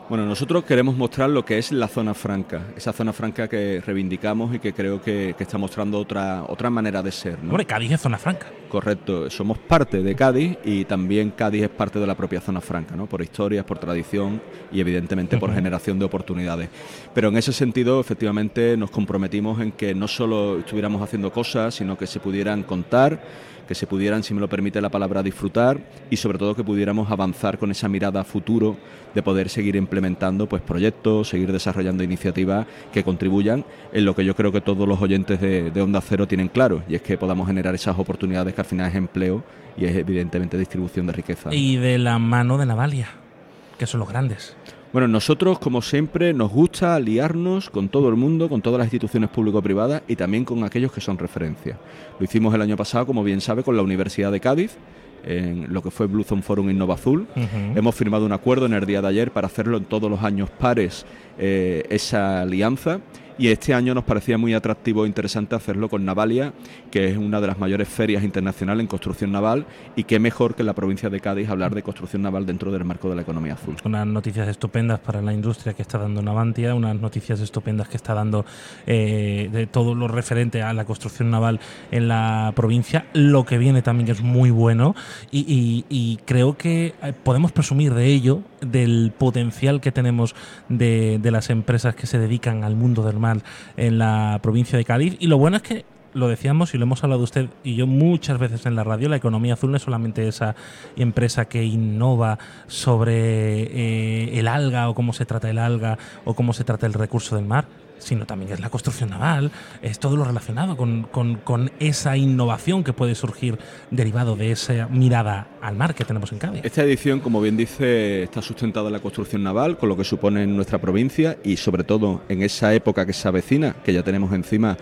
Bueno, nosotros queremos mostrar lo que es la zona franca, esa zona franca que reivindicamos y que creo que está mostrando otra manera de ser, ¿no? Hombre, Cádiz es zona franca. Correcto, somos parte de Cádiz y también Cádiz es parte de la propia zona franca, ¿no? Por historias, por tradición y evidentemente por generación de oportunidades. Pero en ese sentido, efectivamente, nos comprometimos en que no solo estuviéramos haciendo cosas, sino que se pudieran contar, que se pudieran, si me lo permite la palabra, disfrutar y sobre todo que pudiéramos avanzar con esa mirada a futuro de poder seguir implementando pues proyectos, seguir desarrollando iniciativas que contribuyan en lo que yo creo que todos los oyentes de Onda Cero tienen claro, y es que podamos generar esas oportunidades que al final es empleo y es evidentemente distribución de riqueza. Y de la mano de Navalia, que son los grandes. Bueno, nosotros, como siempre, nos gusta aliarnos con todo el mundo, con todas las instituciones público-privadas y también con aquellos que son referencia. Lo hicimos el año pasado, como bien sabe, con la Universidad de Cádiz, en lo que fue Blue Zone Forum Innova Azul. Hemos firmado un acuerdo en el día de ayer para hacerlo en todos los años pares, esa alianza. Y este año nos parecía muy atractivo e interesante hacerlo con Navalia, que es una de las mayores ferias internacionales en construcción naval, y qué mejor que en la provincia de Cádiz hablar de construcción naval dentro del marco de la economía azul. Unas noticias estupendas para la industria que está dando Navantia, unas noticias estupendas que está dando de todo lo referente a la construcción naval en la provincia. Lo que viene también es muy bueno y creo que podemos presumir de ello, del potencial que tenemos de las empresas que se dedican al mundo del mar en la provincia de Cádiz. Y lo bueno es que, lo decíamos y lo hemos hablado usted y yo muchas veces en la radio, la economía azul no es solamente esa empresa que innova sobre el alga o cómo se trata el alga o cómo se trata el recurso del mar, sino también es la construcción naval, es todo lo relacionado con esa innovación que puede surgir derivado de esa mirada al mar que tenemos en Cádiz. Esta edición, como bien dice, está sustentada en la construcción naval, con lo que supone en nuestra provincia y sobre todo en esa época que se avecina, que ya tenemos encima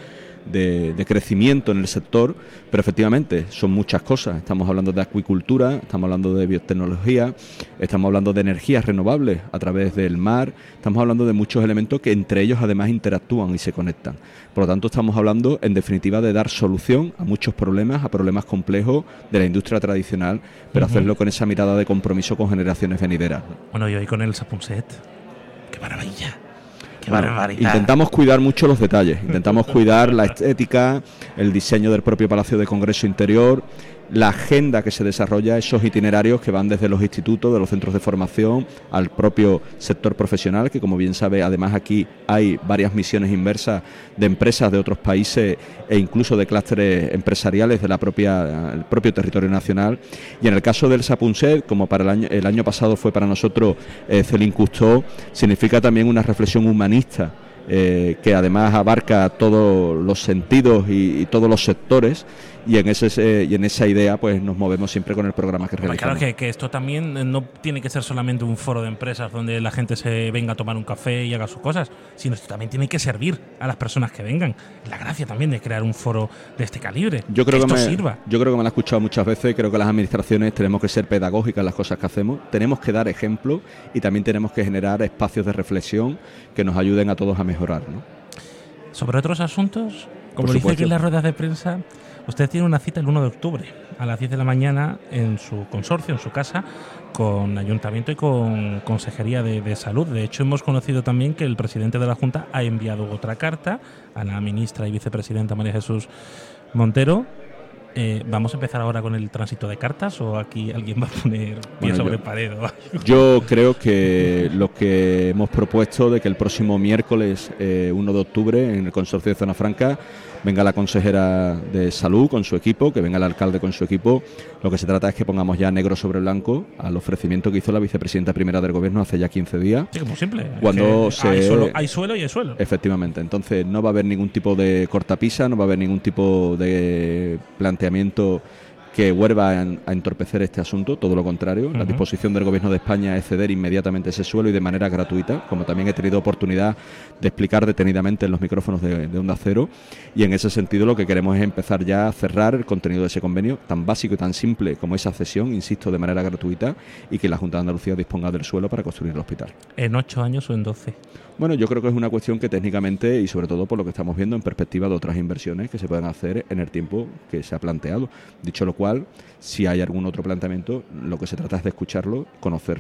de crecimiento en el sector, pero efectivamente son muchas cosas. Estamos hablando de acuicultura, estamos hablando de biotecnología, estamos hablando de energías renovables a través del mar, estamos hablando de muchos elementos que entre ellos además interactúan y se conectan. Por lo tanto, estamos hablando en definitiva de dar solución a muchos problemas, a problemas complejos de la industria tradicional, pero hacerlo con esa mirada de compromiso con generaciones venideras. Bueno, y hoy con el Sapunset, ¡qué maravilla! Bueno, intentamos cuidar mucho los detalles, intentamos cuidar la estética, el diseño del propio Palacio de Congreso Interior, la agenda que se desarrolla, esos itinerarios que van desde los institutos, de los centros de formación, al propio sector profesional, que como bien sabe, además aquí hay varias misiones inversas de empresas de otros países e incluso de clústeres empresariales del propio territorio nacional. Y en el caso del Sapunset, como para el año pasado fue para nosotros Céline Cousteau, significa también una reflexión humanista, que además abarca todos los sentidos y todos los sectores, y en esa idea pues nos movemos siempre con el programa que realizamos. Claro que esto también no tiene que ser solamente un foro de empresas donde la gente se venga a tomar un café y haga sus cosas, sino esto también tiene que servir a las personas que vengan. La gracia también de crear un foro de este calibre, yo creo que esto sirva. Yo creo que me lo he escuchado muchas veces, creo que las administraciones tenemos que ser pedagógicas en las cosas que hacemos, tenemos que dar ejemplo y también tenemos que generar espacios de reflexión que nos ayuden a todos a mejorar, ¿no? Sobre otros asuntos, como dice aquí en las ruedas de prensa, usted tiene una cita el 1 de octubre a las 10 de la mañana en su consorcio, en su casa, con Ayuntamiento y con Consejería de Salud. De hecho, hemos conocido también que el presidente de la Junta ha enviado otra carta a la ministra y vicepresidenta María Jesús Montero. ¿Vamos a empezar ahora con el tránsito de cartas o aquí alguien va a poner pie sobre pared? Yo creo que lo que hemos propuesto de que el próximo miércoles 1 de octubre en el Consorcio de Zona Franca venga la consejera de Salud con su equipo, que venga el alcalde con su equipo. Lo que se trata es que pongamos ya negro sobre blanco al ofrecimiento que hizo la vicepresidenta primera del Gobierno hace ya 15 días. Sí, como siempre. Cuando hay suelo y hay suelo. Efectivamente. Entonces no va a haber ningún tipo de cortapisa, no va a haber ningún tipo de planteamiento que vuelva a entorpecer este asunto, todo lo contrario. La disposición del Gobierno de España es ceder inmediatamente ese suelo y de manera gratuita, como también he tenido oportunidad de explicar detenidamente en los micrófonos de Onda Cero, y en ese sentido lo que queremos es empezar ya a cerrar el contenido de ese convenio, tan básico y tan simple como esa cesión, insisto, de manera gratuita, y que la Junta de Andalucía disponga del suelo para construir el hospital. ¿En 8 años o en 12? Bueno, yo creo que es una cuestión que técnicamente y sobre todo por lo que estamos viendo en perspectiva de otras inversiones que se pueden hacer en el tiempo que se ha planteado. Dicho lo cual, si hay algún otro planteamiento, lo que se trata es de escucharlo, conocerlo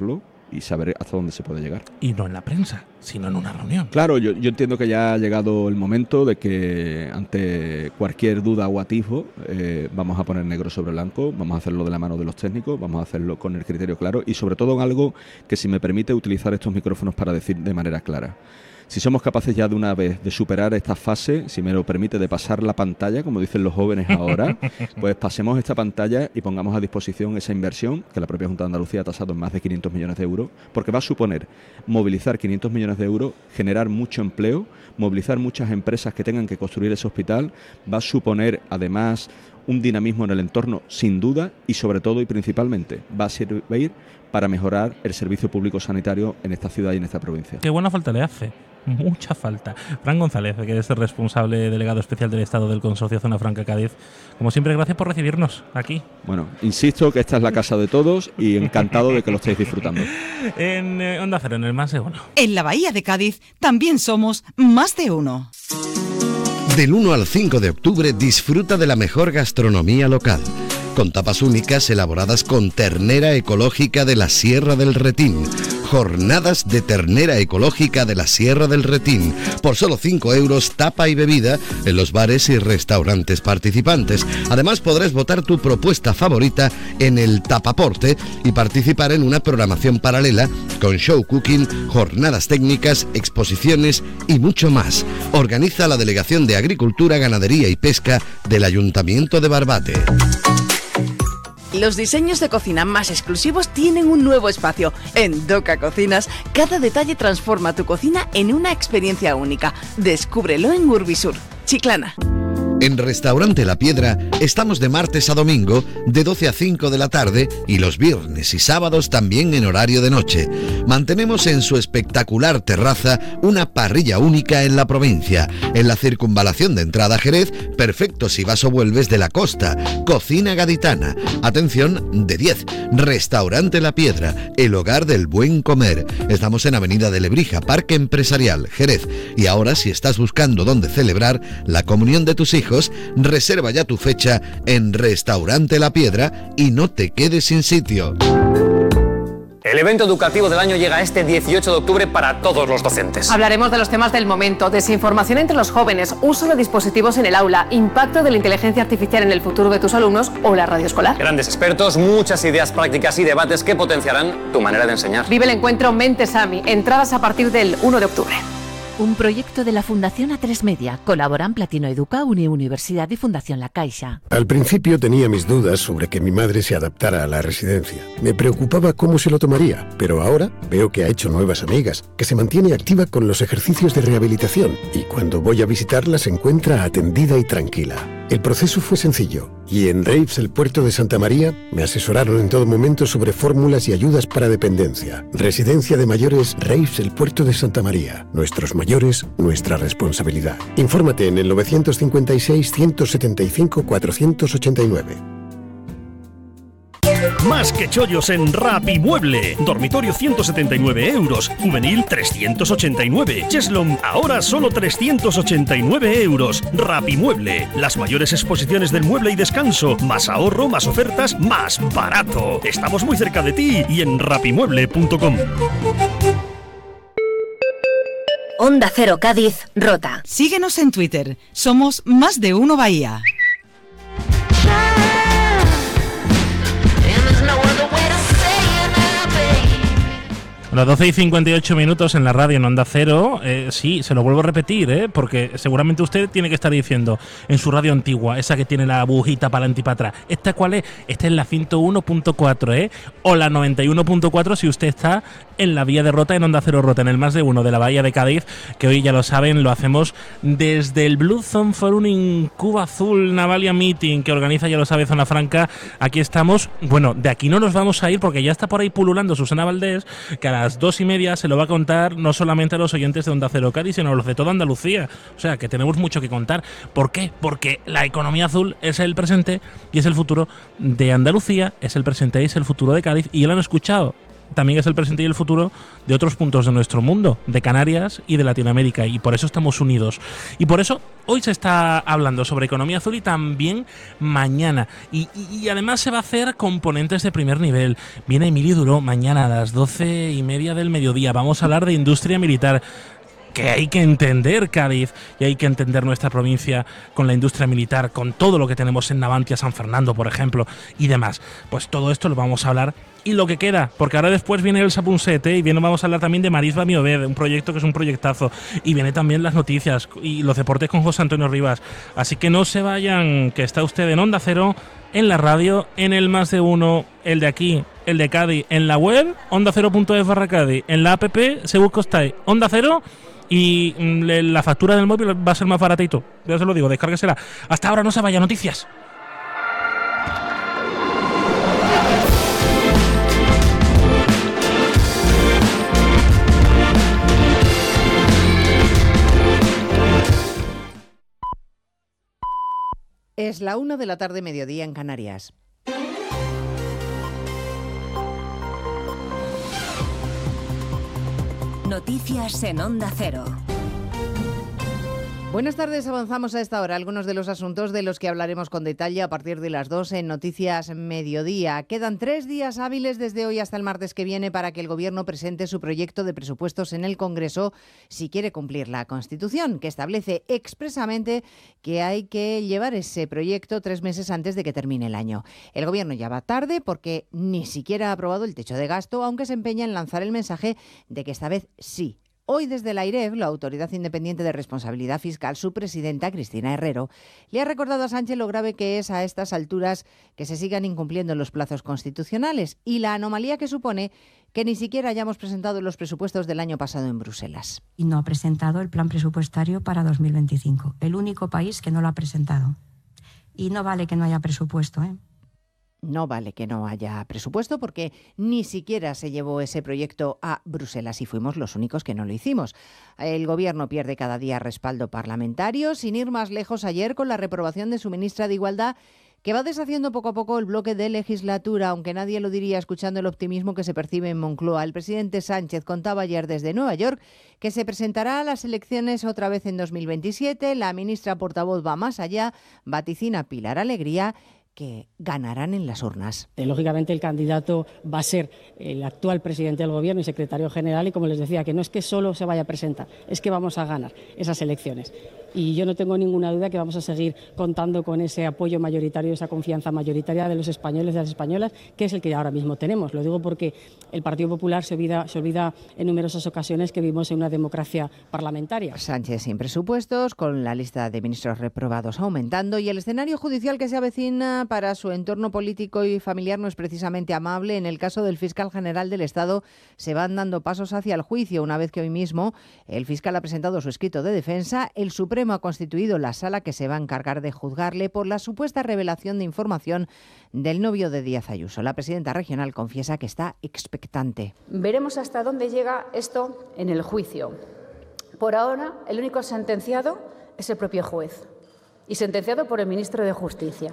y saber hasta dónde se puede llegar. Y no en la prensa, sino en una reunión. Claro, yo entiendo que ya ha llegado el momento de que ante cualquier duda o atisbo vamos a poner negro sobre blanco, vamos a hacerlo de la mano de los técnicos, vamos a hacerlo con el criterio claro y sobre todo en algo que, si me permite, utilizar estos micrófonos para decir de manera clara. Si somos capaces ya de una vez de superar esta fase, si me lo permite, de pasar la pantalla, como dicen los jóvenes ahora, pues pasemos esta pantalla y pongamos a disposición esa inversión que la propia Junta de Andalucía ha tasado en más de 500 millones de euros, porque va a suponer movilizar 500 millones de euros, generar mucho empleo, movilizar muchas empresas que tengan que construir ese hospital, va a suponer además un dinamismo en el entorno, sin duda, y sobre todo y principalmente va a servir para mejorar el servicio público sanitario en esta ciudad y en esta provincia. Qué buena falta le hace. Mucha falta. Fran González, que es el responsable delegado especial del Estado del Consorcio Zona Franca Cádiz. Como siempre, gracias por recibirnos aquí. Bueno, insisto que esta es la casa de todos y encantado de que lo estéis disfrutando. En Onda Cero, en el Más de Uno. En la Bahía de Cádiz también somos Más de Uno. Del 1 al 5 de octubre disfruta de la mejor gastronomía local, con tapas únicas elaboradas con ternera ecológica de la Sierra del Retín. Jornadas de ternera ecológica de la Sierra del Retín. Por solo 5 euros, tapa y bebida en los bares y restaurantes participantes. Además, podrás votar tu propuesta favorita en el Tapaporte y participar en una programación paralela con show cooking, jornadas técnicas, exposiciones y mucho más. Organiza la Delegación de Agricultura, Ganadería y Pesca del Ayuntamiento de Barbate. Los diseños de cocina más exclusivos tienen un nuevo espacio. En Doca Cocinas, cada detalle transforma tu cocina en una experiencia única. Descúbrelo en Urbisur, Chiclana. En Restaurante La Piedra estamos de martes a domingo de 12 a 5 de la tarde y los viernes y sábados también en horario de noche. Mantenemos en su espectacular terraza una parrilla única en la provincia. En la circunvalación de entrada a Jerez, perfecto si vas o vuelves de la costa. Cocina gaditana. Atención, de 10. Restaurante La Piedra, el hogar del buen comer. Estamos en Avenida de Lebrija, Parque Empresarial, Jerez. Y ahora, si estás buscando dónde celebrar la comunión de tus hijos, reserva ya tu fecha en Restaurante La Piedra y no te quedes sin sitio. El evento educativo del año llega este 18 de octubre para todos los docentes. Hablaremos de los temas del momento: desinformación entre los jóvenes, uso de dispositivos en el aula, impacto de la inteligencia artificial en el futuro de tus alumnos o la radio escolar. Grandes expertos, muchas ideas prácticas y debates que potenciarán tu manera de enseñar. Vive el encuentro Mentes AMI. Entradas a partir del 1 de octubre. Un proyecto de la Fundación A3 Media. Colaboran Platino Educa, Universidad y Fundación La Caixa. Al principio tenía mis dudas sobre que mi madre se adaptara a la residencia. Me preocupaba cómo se lo tomaría, pero ahora veo que ha hecho nuevas amigas, que se mantiene activa con los ejercicios de rehabilitación y cuando voy a visitarla se encuentra atendida y tranquila. El proceso fue sencillo y en Reifs, el puerto de Santa María, me asesoraron en todo momento sobre fórmulas y ayudas para dependencia. Residencia de mayores Reifs, el puerto de Santa María. Nuestros mayores, nuestra responsabilidad. Infórmate en el 956-175-489. Más que chollos en Rapimueble. Dormitorio 179 euros. Juvenil 389. Cheslom ahora solo 389 euros. Rapimueble. Las mayores exposiciones del mueble y descanso. Más ahorro, más ofertas, más barato. Estamos muy cerca de ti y en rapimueble.com. Onda Cero Cádiz, Rota. Síguenos en Twitter. Somos Más de Uno Bahía. Las 12:58 en la radio en Onda Cero. Sí, se lo vuelvo a repetir, porque seguramente usted tiene que estar diciendo en su radio antigua, esa que tiene la agujita para adelante y para atrás. ¿Esta cuál es? Esta es la 101.4, o la 91.4 si usted está en la vía de Rota, en Onda Cero Rota, en el Más de Uno de la Bahía de Cádiz, que hoy, ya lo saben, lo hacemos desde el Blue Zone Forum in Cuba Azul Navalia Meeting, que organiza, ya lo sabe, Zona Franca. Aquí estamos. Bueno, de aquí no nos vamos a ir porque ya está por ahí pululando Susana Valdés, que a las 2:30 se lo va a contar no solamente a los oyentes de Onda Cero Cádiz, sino a los de toda Andalucía. O sea, que tenemos mucho que contar. ¿Por qué? Porque la economía azul es el presente y es el futuro de Andalucía, es el presente y es el futuro de Cádiz. Y ya lo han escuchado. también es el presente y el futuro de otros puntos de nuestro mundo, de Canarias y de Latinoamérica, y por eso estamos unidos. Y por eso hoy se está hablando sobre economía azul y también mañana. Y además se va a hacer con ponentes de primer nivel. Viene Emilio Duró mañana a las 12:30 del mediodía. Vamos a hablar de industria militar, que hay que entender Cádiz y hay que entender nuestra provincia con la industria militar, con todo lo que tenemos en Navantia, San Fernando, por ejemplo, y demás. Pues todo esto lo vamos a hablar y lo que queda, porque ahora después viene el Sapunsete y vamos a hablar también de Marisba Miobed, un proyecto que es un proyectazo, y viene también las noticias y los deportes con José Antonio Rivas. Así que no se vayan, que está usted en Onda Cero, en la radio, en el Más de Uno, el de aquí, el de Cádiz, en la web, ondacero.es/Cádiz, en la app, se busca usted Onda Cero. Y la factura del móvil va a ser más baratito. Ya se lo digo, descárguesela. Hasta ahora, no se vaya, noticias. Es la 1 de la tarde, mediodía en Canarias. Noticias en Onda Cero. Buenas tardes, avanzamos a esta hora algunos de los asuntos de los que hablaremos con detalle a partir de las 2 en Noticias Mediodía. Quedan 3 días hábiles desde hoy hasta el martes que viene para que el Gobierno presente su proyecto de presupuestos en el Congreso si quiere cumplir la Constitución, que establece expresamente que hay que llevar ese proyecto 3 meses antes de que termine el año. El Gobierno ya va tarde porque ni siquiera ha aprobado el techo de gasto, aunque se empeña en lanzar el mensaje de que esta vez sí. Hoy desde la AIREF, la Autoridad Independiente de Responsabilidad Fiscal, su presidenta, Cristina Herrero, le ha recordado a Sánchez lo grave que es a estas alturas que se sigan incumpliendo los plazos constitucionales y la anomalía que supone que ni siquiera hayamos presentado los presupuestos del año pasado en Bruselas. Y no ha presentado el plan presupuestario para 2025. El único país que no lo ha presentado. Y no vale que no haya presupuesto, ¿eh? No vale que no haya presupuesto porque ni siquiera se llevó ese proyecto a Bruselas y fuimos los únicos que no lo hicimos. El Gobierno pierde cada día respaldo parlamentario, sin ir más lejos ayer con la reprobación de su ministra de Igualdad, que va deshaciendo poco a poco el bloque de legislatura, aunque nadie lo diría escuchando el optimismo que se percibe en Moncloa. El presidente Sánchez contaba ayer desde Nueva York que se presentará a las elecciones otra vez en 2027. La ministra portavoz va más allá, vaticina Pilar Alegría que ganarán en las urnas. Lógicamente el candidato va a ser el actual presidente del Gobierno y secretario general y, como les decía, que no es que solo se vaya a presentar, es que vamos a ganar esas elecciones. Y yo no tengo ninguna duda que vamos a seguir contando con ese apoyo mayoritario, esa confianza mayoritaria de los españoles y de las españolas, que es el que ahora mismo tenemos. Lo digo porque el Partido Popular se olvida en numerosas ocasiones que vivimos en una democracia parlamentaria. Sánchez sin presupuestos, con la lista de ministros reprobados aumentando y el escenario judicial que se avecina para su entorno político y familiar no es precisamente amable. En el caso del fiscal general del Estado se van dando pasos hacia el juicio, una vez que hoy mismo el fiscal ha presentado su escrito de defensa. El Supremo ha constituido la sala que se va a encargar de juzgarle por la supuesta revelación de información del novio de Díaz Ayuso. La presidenta regional confiesa que está expectante. Veremos hasta dónde llega esto en el juicio. Por ahora, el único sentenciado es el propio juez y sentenciado por el ministro de Justicia.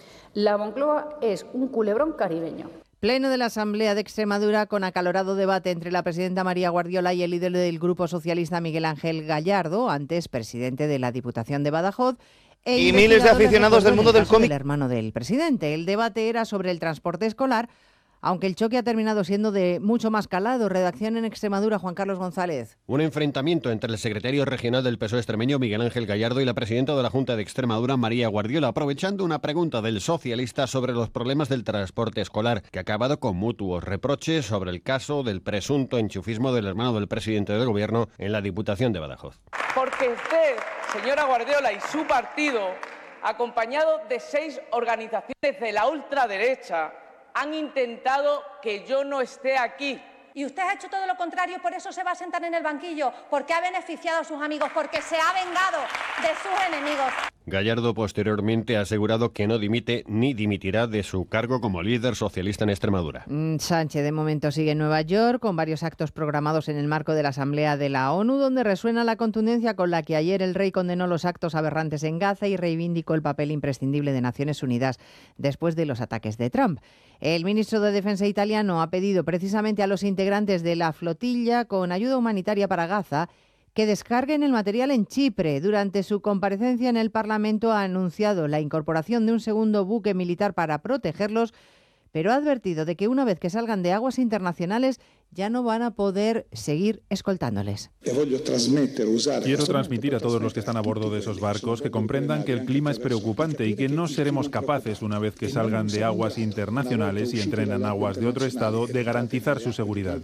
La Moncloa es un culebrón caribeño. Pleno de la Asamblea de Extremadura con acalorado debate entre la presidenta María Guardiola y el líder del Grupo Socialista Miguel Ángel Gallardo, antes presidente de la Diputación de Badajoz. Y miles de aficionados del mundo del cómic. El hermano del presidente. El debate era sobre el transporte escolar, aunque el choque ha terminado siendo de mucho más calado. Redacción en Extremadura, Juan Carlos González. Un enfrentamiento entre el secretario regional del PSOE extremeño, Miguel Ángel Gallardo, y la presidenta de la Junta de Extremadura, María Guardiola, aprovechando una pregunta del socialista sobre los problemas del transporte escolar, que ha acabado con mutuos reproches sobre el caso del presunto enchufismo del hermano del presidente del Gobierno en la Diputación de Badajoz. Porque usted, señora Guardiola, y su partido, acompañado de 6 organizaciones de la ultraderecha, han intentado que yo no esté aquí. Y usted ha hecho todo lo contrario, por eso se va a sentar en el banquillo, porque ha beneficiado a sus amigos, porque se ha vengado de sus enemigos. Gallardo posteriormente ha asegurado que no dimite ni dimitirá de su cargo como líder socialista en Extremadura. Sánchez de momento sigue en Nueva York con varios actos programados en el marco de la Asamblea de la ONU, donde resuena la contundencia con la que ayer el rey condenó los actos aberrantes en Gaza y reivindicó el papel imprescindible de Naciones Unidas después de los ataques de Trump. El ministro de Defensa italiano ha pedido precisamente a los integrantes de la flotilla con ayuda humanitaria para Gaza que descarguen el material en Chipre. Durante su comparecencia en el Parlamento ha anunciado la incorporación de un segundo buque militar para protegerlos, pero ha advertido de que una vez que salgan de aguas internacionales ya no van a poder seguir escoltándoles. Quiero transmitir a todos los que están a bordo de esos barcos que comprendan que el clima es preocupante y que no seremos capaces, una vez que salgan de aguas internacionales y entren en aguas de otro Estado, de garantizar su seguridad.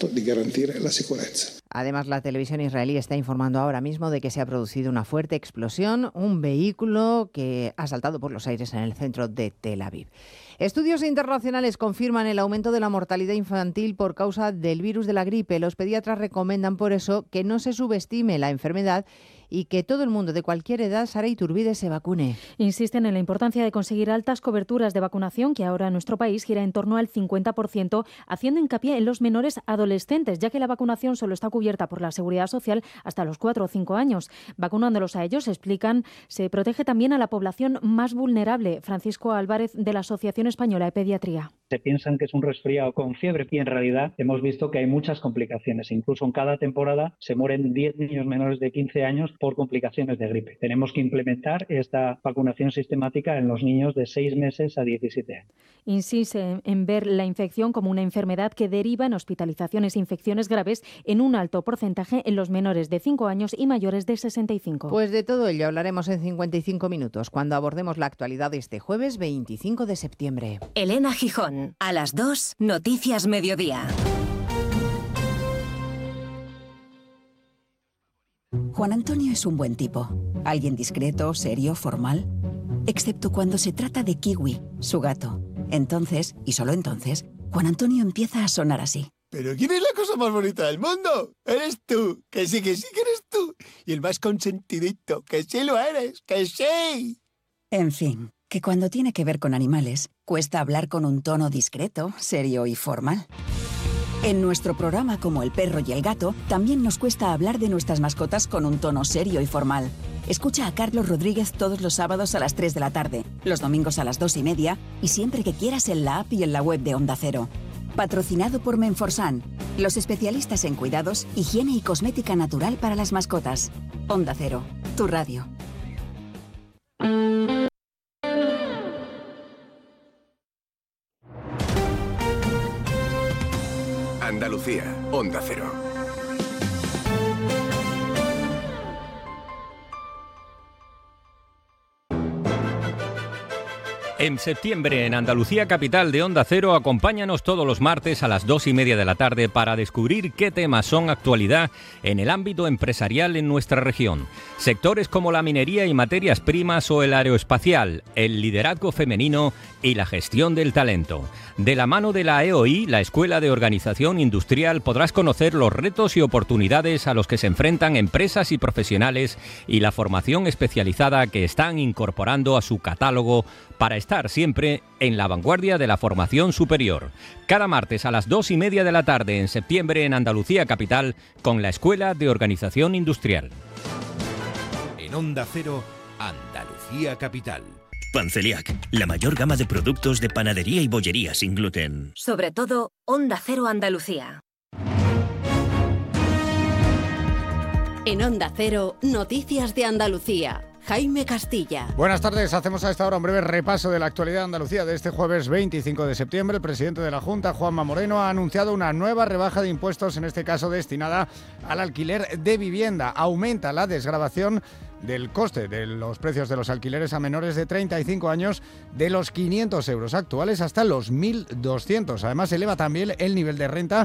Además, la televisión israelí está informando ahora mismo de que se ha producido una fuerte explosión, un vehículo que ha saltado por los aires en el centro de Tel Aviv. Estudios internacionales confirman el aumento de la mortalidad infantil por causa del virus de la gripe. Los pediatras recomiendan por eso que no se subestime la enfermedad y que todo el mundo de cualquier edad, Sara Iturbide, se vacune. Insisten en la importancia de conseguir altas coberturas de vacunación, que ahora en nuestro país gira en torno al 50%, haciendo hincapié en los menores adolescentes, ya que la vacunación solo está cubierta por la Seguridad Social hasta los 4 o 5 años. Vacunándolos a ellos, explican, se protege también a la población más vulnerable. Francisco Álvarez, de la Asociación Española de Pediatría. Se piensan que es un resfriado con fiebre y en realidad hemos visto que hay muchas complicaciones. Incluso en cada temporada se mueren 10 niños menores de 15 años por complicaciones de gripe. Tenemos que implementar esta vacunación sistemática en los niños de 6 meses a 17 años. Insiste en ver la infección como una enfermedad que deriva en hospitalizaciones e infecciones graves en un alto porcentaje en los menores de 5 años y mayores de 65. Pues de todo ello hablaremos en 55 minutos, cuando abordemos la actualidad de este jueves 25 de septiembre. Elena Gijón, a las 2, Noticias Mediodía. Juan Antonio es un buen tipo. Alguien discreto, serio, formal. Excepto cuando se trata de Kiwi, su gato. Entonces, y solo entonces, Juan Antonio empieza a sonar así. ¿Pero quién es la cosa más bonita del mundo? Eres tú, que sí que eres tú. Y el más consentidito, que sí lo eres, que sí. En fin, que cuando tiene que ver con animales, cuesta hablar con un tono discreto, serio y formal. En nuestro programa Como el perro y el gato, también nos cuesta hablar de nuestras mascotas con un tono serio y formal. Escucha a Carlos Rodríguez todos los sábados a las 3 de la tarde, los domingos a las 2:30 y siempre que quieras en la app y en la web de Onda Cero. Patrocinado por Menforsan, los especialistas en cuidados, higiene y cosmética natural para las mascotas. Onda Cero, tu radio. Andalucía, Onda Cero. En septiembre, en Andalucía Capital de Onda Cero, acompáñanos todos los martes a las 2:30 de la tarde para descubrir qué temas son actualidad en el ámbito empresarial en nuestra región. Sectores como la minería y materias primas o el aeroespacial, el liderazgo femenino y la gestión del talento. De la mano de la EOI, la Escuela de Organización Industrial, podrás conocer los retos y oportunidades a los que se enfrentan empresas y profesionales y la formación especializada que están incorporando a su catálogo para estar siempre en la vanguardia de la formación superior. Cada martes a las 2:30 de la tarde en septiembre en Andalucía Capital con la Escuela de Organización Industrial. En Onda Cero, Andalucía Capital. Panceliac, la mayor gama de productos de panadería y bollería sin gluten. Sobre todo, Onda Cero Andalucía. En Onda Cero, Noticias de Andalucía. Jaime Castilla. Buenas tardes, hacemos a esta hora un breve repaso de la actualidad de Andalucía de este jueves 25 de septiembre. El presidente de la Junta, Juanma Moreno, ha anunciado una nueva rebaja de impuestos, en este caso destinada al alquiler de vivienda. Aumenta la desgravación del coste de los precios de los alquileres a menores de 35 años de los 500 euros actuales hasta los 1.200. Además, eleva también el nivel de renta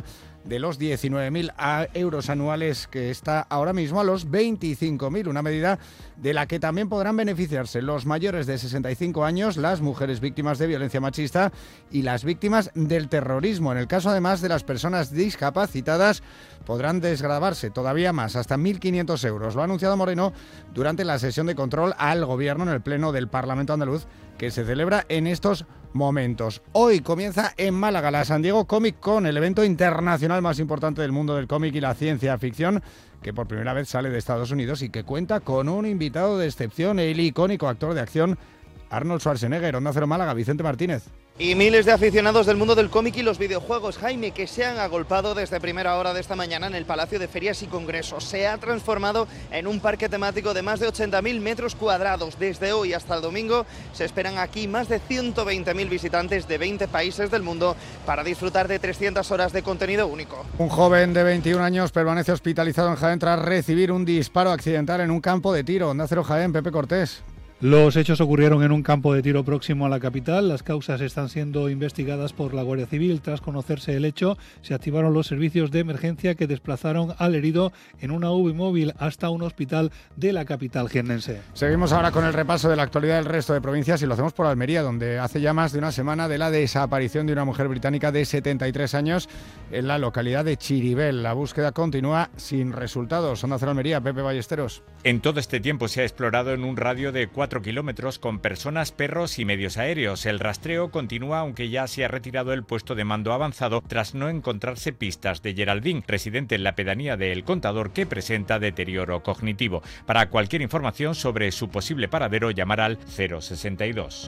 de los 19.000 euros anuales que está ahora mismo a los 25.000, una medida de la que también podrán beneficiarse los mayores de 65 años, las mujeres víctimas de violencia machista y las víctimas del terrorismo. En el caso además de las personas discapacitadas, podrán desgravarse todavía más, hasta 1.500 euros. Lo ha anunciado Moreno durante la sesión de control al Gobierno en el Pleno del Parlamento andaluz, que se celebra en estos momentos. Hoy comienza en Málaga la San Diego Comic Con, el evento internacional más importante del mundo del cómic y la ciencia ficción, que por primera vez sale de Estados Unidos y que cuenta con un invitado de excepción, el icónico actor de acción Arnold Schwarzenegger. Onda Cero Málaga, Vicente Martínez. Y miles de aficionados del mundo del cómic y los videojuegos, Jaime, que se han agolpado desde primera hora de esta mañana en el Palacio de Ferias y Congresos. Se ha transformado en un parque temático de más de 80.000 metros cuadrados. Desde hoy hasta el domingo se esperan aquí más de 120.000 visitantes de 20 países del mundo para disfrutar de 300 horas de contenido único. Un joven de 21 años permanece hospitalizado en Jaén tras recibir un disparo accidental en un campo de tiro. Onda Cero Jaén, Pepe Cortés. Los hechos ocurrieron en un campo de tiro próximo a la capital. Las causas están siendo investigadas por la Guardia Civil. Tras conocerse el hecho, se activaron los servicios de emergencia que desplazaron al herido en una UVI móvil hasta un hospital de la capital jiennense. Seguimos ahora con el repaso de la actualidad del resto de provincias y lo hacemos por Almería, donde hace ya más de una semana de la desaparición de una mujer británica de 73 años en la localidad de Chiribel. La búsqueda continúa sin resultados. Onda Cero Almería, Pepe Ballesteros. En todo este tiempo se ha explorado en un radio de 4 kilómetros con personas, perros y medios aéreos. El rastreo continúa, aunque ya se ha retirado el puesto de mando avanzado tras no encontrarse pistas de Geraldine, residente en la pedanía de El Contador, que presenta deterioro cognitivo. Para cualquier información sobre su posible paradero, llamar al 062.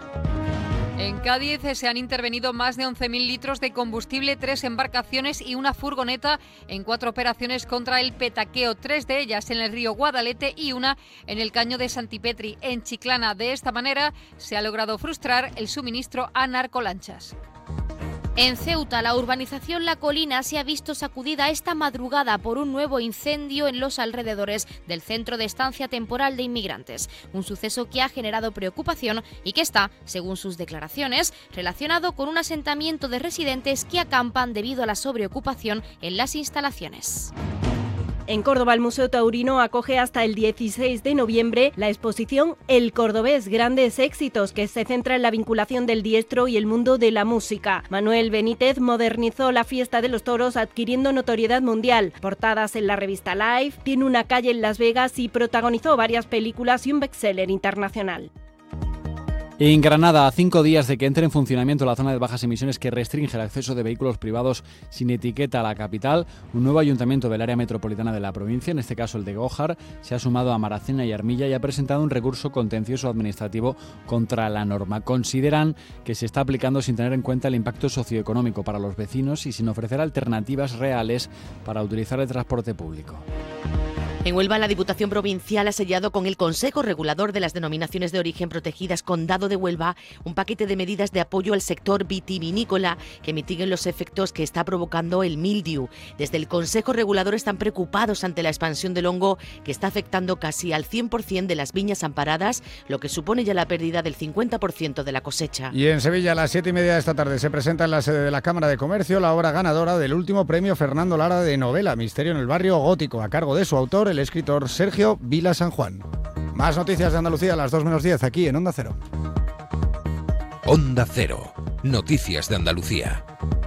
En Cádiz se han intervenido más de 11.000 litros de combustible, 3 embarcaciones y una furgoneta en 4 operaciones contra el petaqueo, 3 de ellas en el río Guadalete y una en el caño de Santipetri, en Chiclana. De esta manera se ha logrado frustrar el suministro a narcolanchas. En Ceuta, la urbanización La Colina se ha visto sacudida esta madrugada por un nuevo incendio en los alrededores del centro de estancia temporal de inmigrantes. Un suceso que ha generado preocupación y que está, según sus declaraciones, relacionado con un asentamiento de residentes que acampan debido a la sobreocupación en las instalaciones. En Córdoba, el Museo Taurino acoge hasta el 16 de noviembre la exposición El Cordobés, grandes éxitos, que se centra en la vinculación del diestro y el mundo de la música. Manuel Benítez modernizó la fiesta de los toros adquiriendo notoriedad mundial. Portadas en la revista Life, tiene una calle en Las Vegas y protagonizó varias películas y un bestseller internacional. En Granada, a 5 días de que entre en funcionamiento la zona de bajas emisiones que restringe el acceso de vehículos privados sin etiqueta a la capital, un nuevo ayuntamiento del área metropolitana de la provincia, en este caso el de Gójar, se ha sumado a Maracena y Armilla y ha presentado un recurso contencioso administrativo contra la norma. Consideran que se está aplicando sin tener en cuenta el impacto socioeconómico para los vecinos y sin ofrecer alternativas reales para utilizar el transporte público. En Huelva, la Diputación Provincial ha sellado con el Consejo Regulador de las Denominaciones de Origen Protegidas Condado de Huelva un paquete de medidas de apoyo al sector vitivinícola que mitiguen los efectos que está provocando el mildiu. Desde el Consejo Regulador están preocupados ante la expansión del hongo que está afectando casi al 100% de las viñas amparadas, lo que supone ya la pérdida del 50% de la cosecha. Y en Sevilla, a las 7:30 de esta tarde, se presenta en la sede de la Cámara de Comercio la obra ganadora del último premio Fernando Lara de novela, Misterio en el Barrio Gótico, a cargo de su autor, el escritor Sergio Vila San Juan. Más noticias de Andalucía a las 2:10 aquí en Onda Cero. Onda Cero. Noticias de Andalucía.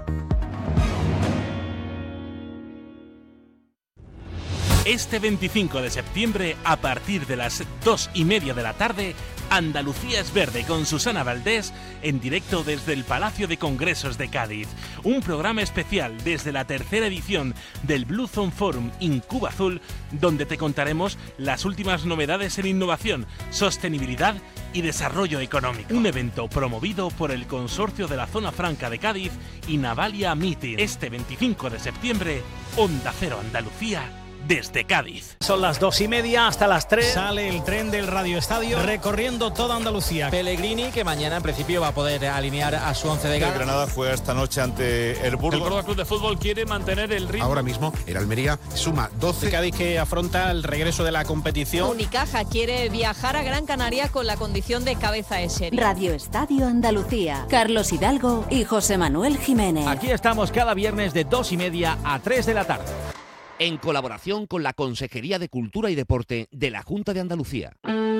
Este 25 de septiembre, a partir de las 2:30 de la tarde, Andalucía es Verde con Susana Valdés en directo desde el Palacio de Congresos de Cádiz. Un programa especial desde la 3ª edición del Blue Zone Forum Incuba Azul, donde te contaremos las últimas novedades en innovación, sostenibilidad y desarrollo económico. Un evento promovido por el Consorcio de la Zona Franca de Cádiz y Navalia Meeting. Este 25 de septiembre, Onda Cero Andalucía desde Cádiz. Son las 2:30 hasta las 3. Sale el tren del Radio Estadio recorriendo toda Andalucía. Pellegrini, que mañana en principio va a poder alinear a su 11 de gala. El Granada juega esta noche ante el Burgos. El Córdoba Club de Fútbol quiere mantener el ritmo. Ahora mismo el Almería suma 12. El Cádiz, que afronta el regreso de la competición. Unicaja quiere viajar a Gran Canaria con la condición de cabeza de serie. Radio Estadio Andalucía. Carlos Hidalgo y José Manuel Jiménez. Aquí estamos cada viernes de 2:30 a 3 de la tarde. En colaboración con la Consejería de Cultura y Deporte de la Junta de Andalucía.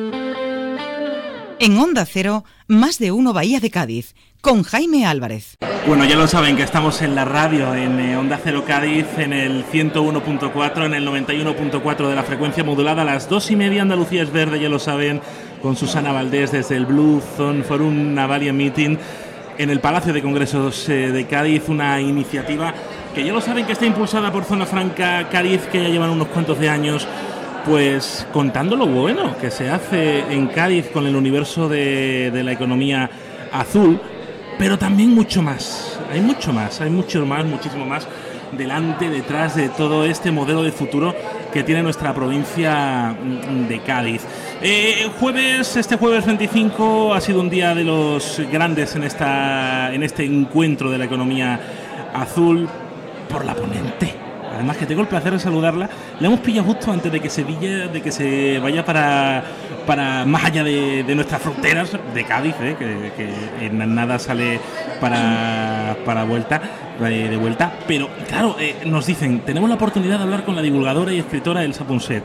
En Onda Cero, Más de Uno Bahía de Cádiz, con Jaime Álvarez. Bueno, ya lo saben que estamos en la radio, en Onda Cero Cádiz, en el 101.4, en el 91.4 de la frecuencia modulada. A las 2:30 Andalucía es verde, ya lo saben, con Susana Valdés desde el Blue Zone Forum Navalia Meeting en el Palacio de Congresos de Cádiz, una iniciativa que ya lo saben que está impulsada por Zona Franca Cádiz, que ya llevan unos cuantos de años pues contando lo bueno que se hace en Cádiz con el universo de la economía azul, pero también mucho más, muchísimo más delante, detrás de todo este modelo de futuro que tiene nuestra provincia de Cádiz. Este jueves 25 ha sido un día de los grandes en este encuentro de la economía azul por la ponente. Además que tengo el placer de saludarla. La hemos pillado justo antes de que se vaya para más allá de nuestras fronteras de Cádiz, que en nada sale para vuelta, de vuelta. Pero claro, nos dicen, tenemos la oportunidad de hablar con la divulgadora y escritora Elsa Ponset.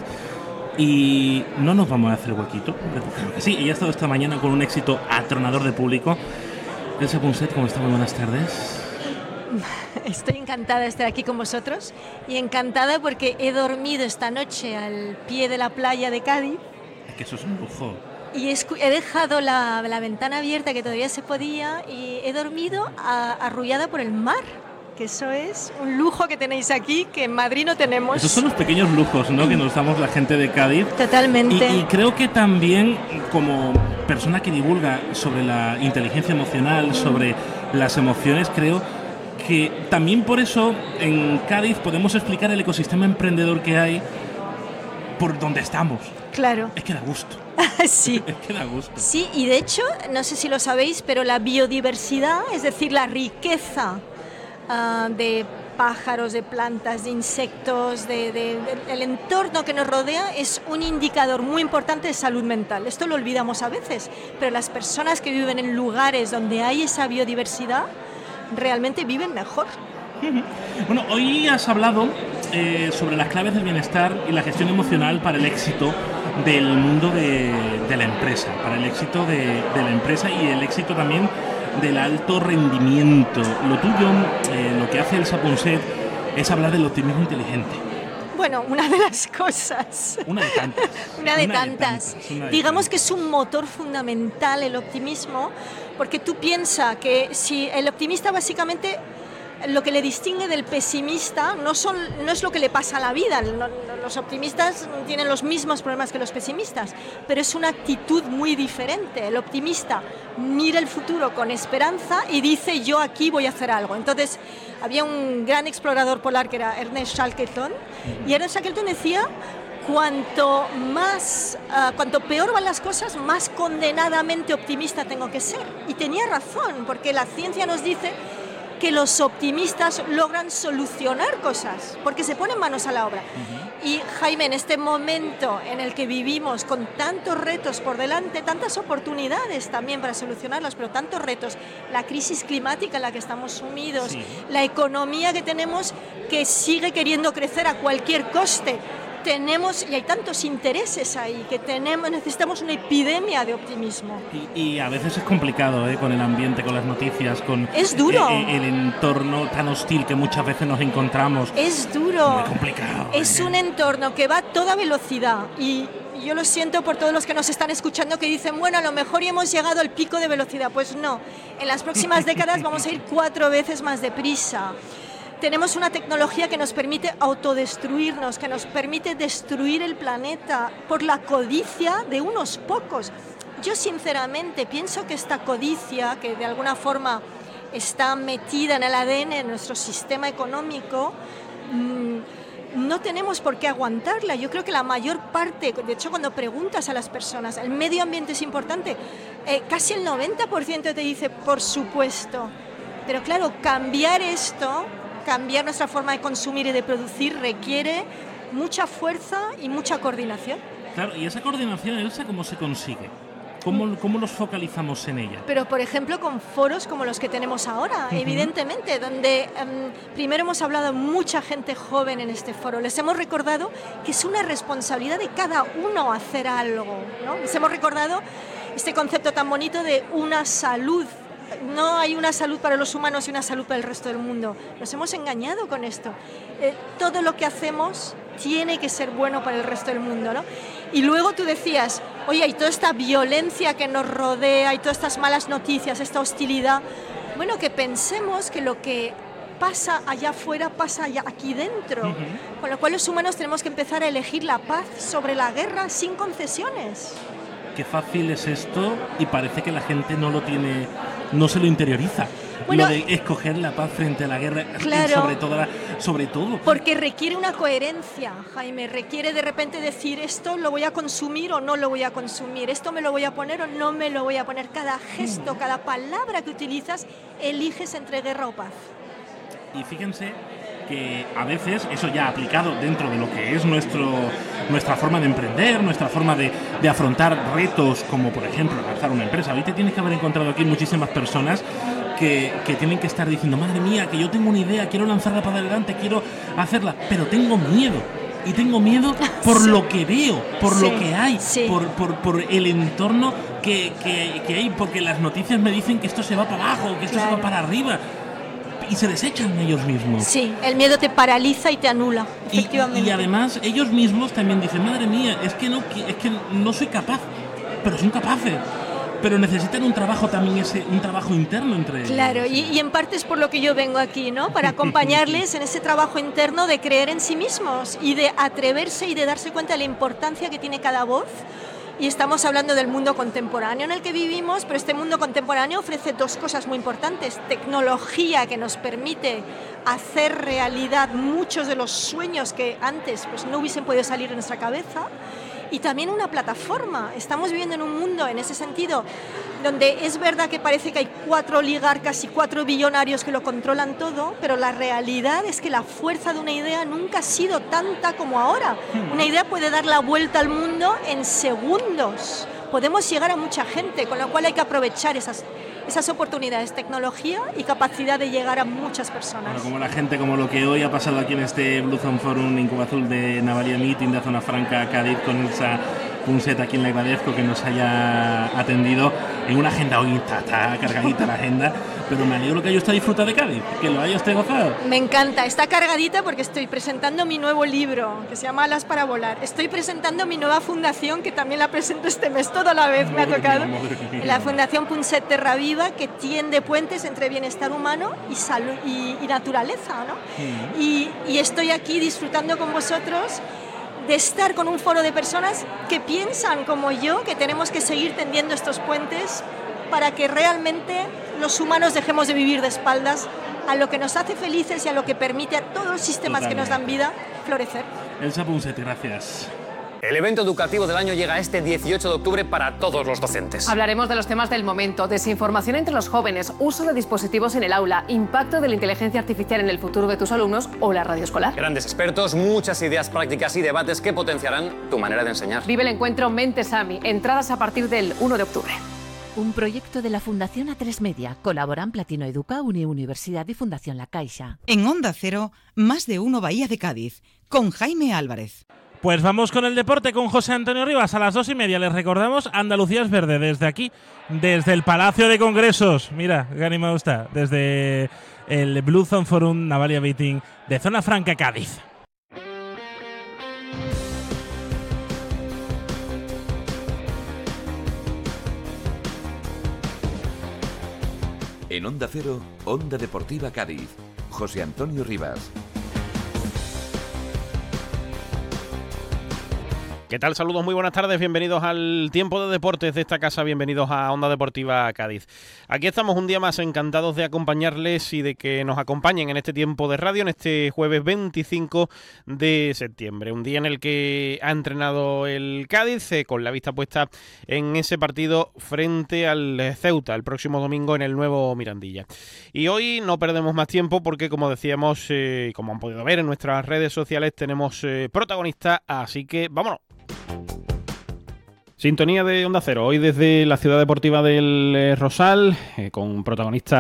Y no nos vamos a hacer huequito. Claro que sí, ella ha estado esta mañana con un éxito atronador de público. Elsa Ponset, ¿cómo está? Muy buenas tardes. Estoy encantada de estar aquí con vosotros y encantada porque he dormido esta noche al pie de la playa de Cádiz. Es que eso es un lujo. Y he dejado la ventana abierta, que todavía se podía, y he dormido arrullada por el mar, que eso es un lujo que tenéis aquí, que en Madrid no tenemos. Esos son los pequeños lujos, ¿no?, que nos damos la gente de Cádiz. Totalmente. Y creo que también, como persona que divulga sobre la inteligencia emocional, sobre las emociones, creo que también por eso en Cádiz podemos explicar el ecosistema emprendedor que hay por donde estamos. Claro. Es que da gusto. Sí. Es que da gusto. Sí, y de hecho, no sé si lo sabéis, pero la biodiversidad, es decir, la riqueza de pájaros, de plantas, de insectos, el entorno que nos rodea es un indicador muy importante de salud mental. Esto lo olvidamos a veces, pero las personas que viven en lugares donde hay esa biodiversidad realmente viven mejor. Bueno, hoy has hablado sobre las claves del bienestar y la gestión emocional para el éxito del mundo de la empresa, para el éxito de la empresa y el éxito también del alto rendimiento. Lo tuyo, lo que hace Elsa Ponset, es hablar del optimismo inteligente. Bueno, una de las cosas. Una de tantas. Una de tantas. Digamos que es un motor fundamental el optimismo, porque tú piensas que si el optimista básicamente lo que le distingue del pesimista no es lo que le pasa a la vida. Los optimistas tienen los mismos problemas que los pesimistas, pero es una actitud muy diferente. El optimista mira el futuro con esperanza y dice, yo aquí voy a hacer algo. Entonces, había un gran explorador polar que era Ernest Shackleton, y Ernest Shackleton decía, cuanto peor van las cosas, más condenadamente optimista tengo que ser. Y tenía razón, porque la ciencia nos dice que los optimistas logran solucionar cosas, porque se ponen manos a la obra. Y Jaime, en este momento en el que vivimos con tantos retos por delante, tantas oportunidades también para solucionarlos, pero tantos retos, la crisis climática en la que estamos sumidos, sí, la economía que tenemos que sigue queriendo crecer a cualquier coste, y hay tantos intereses ahí que necesitamos una epidemia de optimismo. Y a veces es complicado, con el ambiente, con las noticias, con es duro. El entorno tan hostil que muchas veces nos encontramos. Es duro. Muy complicado. Es un entorno que va a toda velocidad y yo lo siento por todos los que nos están escuchando que dicen, bueno, a lo mejor ya hemos llegado al pico de velocidad. Pues no, en las próximas décadas vamos a ir 4 veces más deprisa. Tenemos una tecnología que nos permite autodestruirnos, que nos permite destruir el planeta por la codicia de unos pocos. Yo sinceramente pienso que esta codicia, que de alguna forma está metida en el ADN de nuestro sistema económico, no tenemos por qué aguantarla. Yo creo que la mayor parte, de hecho cuando preguntas a las personas, ¿el medio ambiente es importante? Casi el 90% te dice, por supuesto. Pero claro, cambiar esto, cambiar nuestra forma de consumir y de producir requiere mucha fuerza y mucha coordinación. Claro, y esa coordinación, Elsa, ¿cómo se consigue? ¿Cómo nos focalizamos en ella? Pero, por ejemplo, con foros como los que tenemos ahora, evidentemente, donde primero hemos hablado mucha gente joven en este foro. Les hemos recordado que es una responsabilidad de cada uno hacer algo, ¿no? Les hemos recordado este concepto tan bonito de una salud. No hay una salud para los humanos y una salud para el resto del mundo. Nos hemos engañado con esto. Todo lo que hacemos tiene que ser bueno para el resto del mundo, ¿no? Y luego tú decías, oye, y toda esta violencia que nos rodea y todas estas malas noticias, esta hostilidad, bueno, que pensemos que lo que pasa allá afuera pasa allá aquí dentro. Con lo cual los humanos tenemos que empezar a elegir la paz sobre la guerra sin concesiones. Qué fácil es esto y parece que la gente no se lo interioriza. Bueno, lo de escoger la paz frente a la guerra, claro, sobre todo. Porque requiere una coherencia, Jaime, requiere de repente decir esto lo voy a consumir o no lo voy a consumir, esto me lo voy a poner o no me lo voy a poner. Cada gesto, cada palabra que utilizas, eliges entre guerra o paz. Y fíjense que a veces eso ya aplicado dentro de lo que es nuestra forma de emprender, nuestra forma de afrontar retos como por ejemplo lanzar una empresa. Hoy te tienes que haber encontrado aquí muchísimas personas que tienen que estar diciendo, madre mía, que yo tengo una idea, quiero lanzarla para adelante, quiero hacerla, pero tengo miedo. Y tengo miedo por lo que veo, por lo que hay, por el entorno que hay, porque las noticias me dicen que esto se va para abajo, que esto se va para arriba. Y se desechan ellos mismos. Sí, el miedo te paraliza y te anula, efectivamente. Y además ellos mismos también dicen, madre mía, es que no soy capaz, pero son capaces. Pero necesitan un trabajo también, un trabajo interno entre ellos. Claro, y en parte es por lo que yo vengo aquí, ¿no? Para acompañarles en ese trabajo interno de creer en sí mismos y de atreverse y de darse cuenta de la importancia que tiene cada voz. Y estamos hablando del mundo contemporáneo en el que vivimos, pero este mundo contemporáneo ofrece dos cosas muy importantes. Tecnología que nos permite hacer realidad muchos de los sueños que antes pues, no hubiesen podido salir de nuestra cabeza. Y también una plataforma. Estamos viviendo en un mundo, en ese sentido, donde es verdad que parece que hay 4 oligarcas y 4 billonarios que lo controlan todo, pero la realidad es que la fuerza de una idea nunca ha sido tanta como ahora. Una idea puede dar la vuelta al mundo en segundos. Podemos llegar a mucha gente, con lo cual hay que aprovechar esas oportunidades, tecnología y capacidad de llegar a muchas personas. Bueno, como la gente, como lo que hoy ha pasado aquí en este Blue Zone Forum Incubazul de Navalia Meeting de Zona Franca, Cádiz, con Elsa Punset, a quien le agradezco que nos haya atendido en una agenda. Hoy está cargadita la agenda, pero me alegro que haya usted disfrutado de Cádiz, que lo haya usted gozado. Me encanta, está cargadita porque estoy presentando mi nuevo libro, que se llama Alas para volar. Estoy presentando mi nueva fundación, que también la presento este mes, toda la vez me ha tocado. La Fundación Punset Terra Viva, que tiende puentes entre bienestar humano y salud y naturaleza, ¿no? Y estoy aquí disfrutando con vosotros de estar con un foro de personas que piensan como yo, que tenemos que seguir tendiendo estos puentes para que realmente los humanos dejemos de vivir de espaldas a lo que nos hace felices y a lo que permite a todos los sistemas que nos dan vida florecer. Elsa Punset, gracias. El evento educativo del año llega este 18 de octubre para todos los docentes. Hablaremos de los temas del momento: desinformación entre los jóvenes, uso de dispositivos en el aula, impacto de la inteligencia artificial en el futuro de tus alumnos o la radio escolar. Grandes expertos, muchas ideas prácticas y debates que potenciarán tu manera de enseñar. Vive el encuentro Mentes AMI. Entradas a partir del 1 de octubre. Un proyecto de la Fundación A3 Media. Colaboran Platino Educa, Universidad y Fundación La Caixa. En Onda Cero, Más de Uno Bahía de Cádiz, con Jaime Álvarez. Pues vamos con el deporte con José Antonio Rivas. A las 2:30 les recordamos Andalucía es verde desde aquí, desde el Palacio de Congresos. Mira, qué animado está. Desde el Blue Zone Forum Navalia Meeting de Zona Franca, Cádiz. En Onda Cero, Onda Deportiva Cádiz. José Antonio Rivas. ¿Qué tal? Saludos, muy buenas tardes, bienvenidos al Tiempo de Deportes de esta casa, bienvenidos a Onda Deportiva Cádiz. Aquí estamos un día más, encantados de acompañarles y de que nos acompañen en este tiempo de radio, en este jueves 25 de septiembre, un día en el que ha entrenado el Cádiz, con la vista puesta en ese partido frente al Ceuta, el próximo domingo en el nuevo Mirandilla. Y hoy no perdemos más tiempo porque, como decíamos, como han podido ver en nuestras redes sociales, tenemos protagonista, así que vámonos. Sintonía de Onda Cero, hoy desde la Ciudad Deportiva del Rosal, con protagonista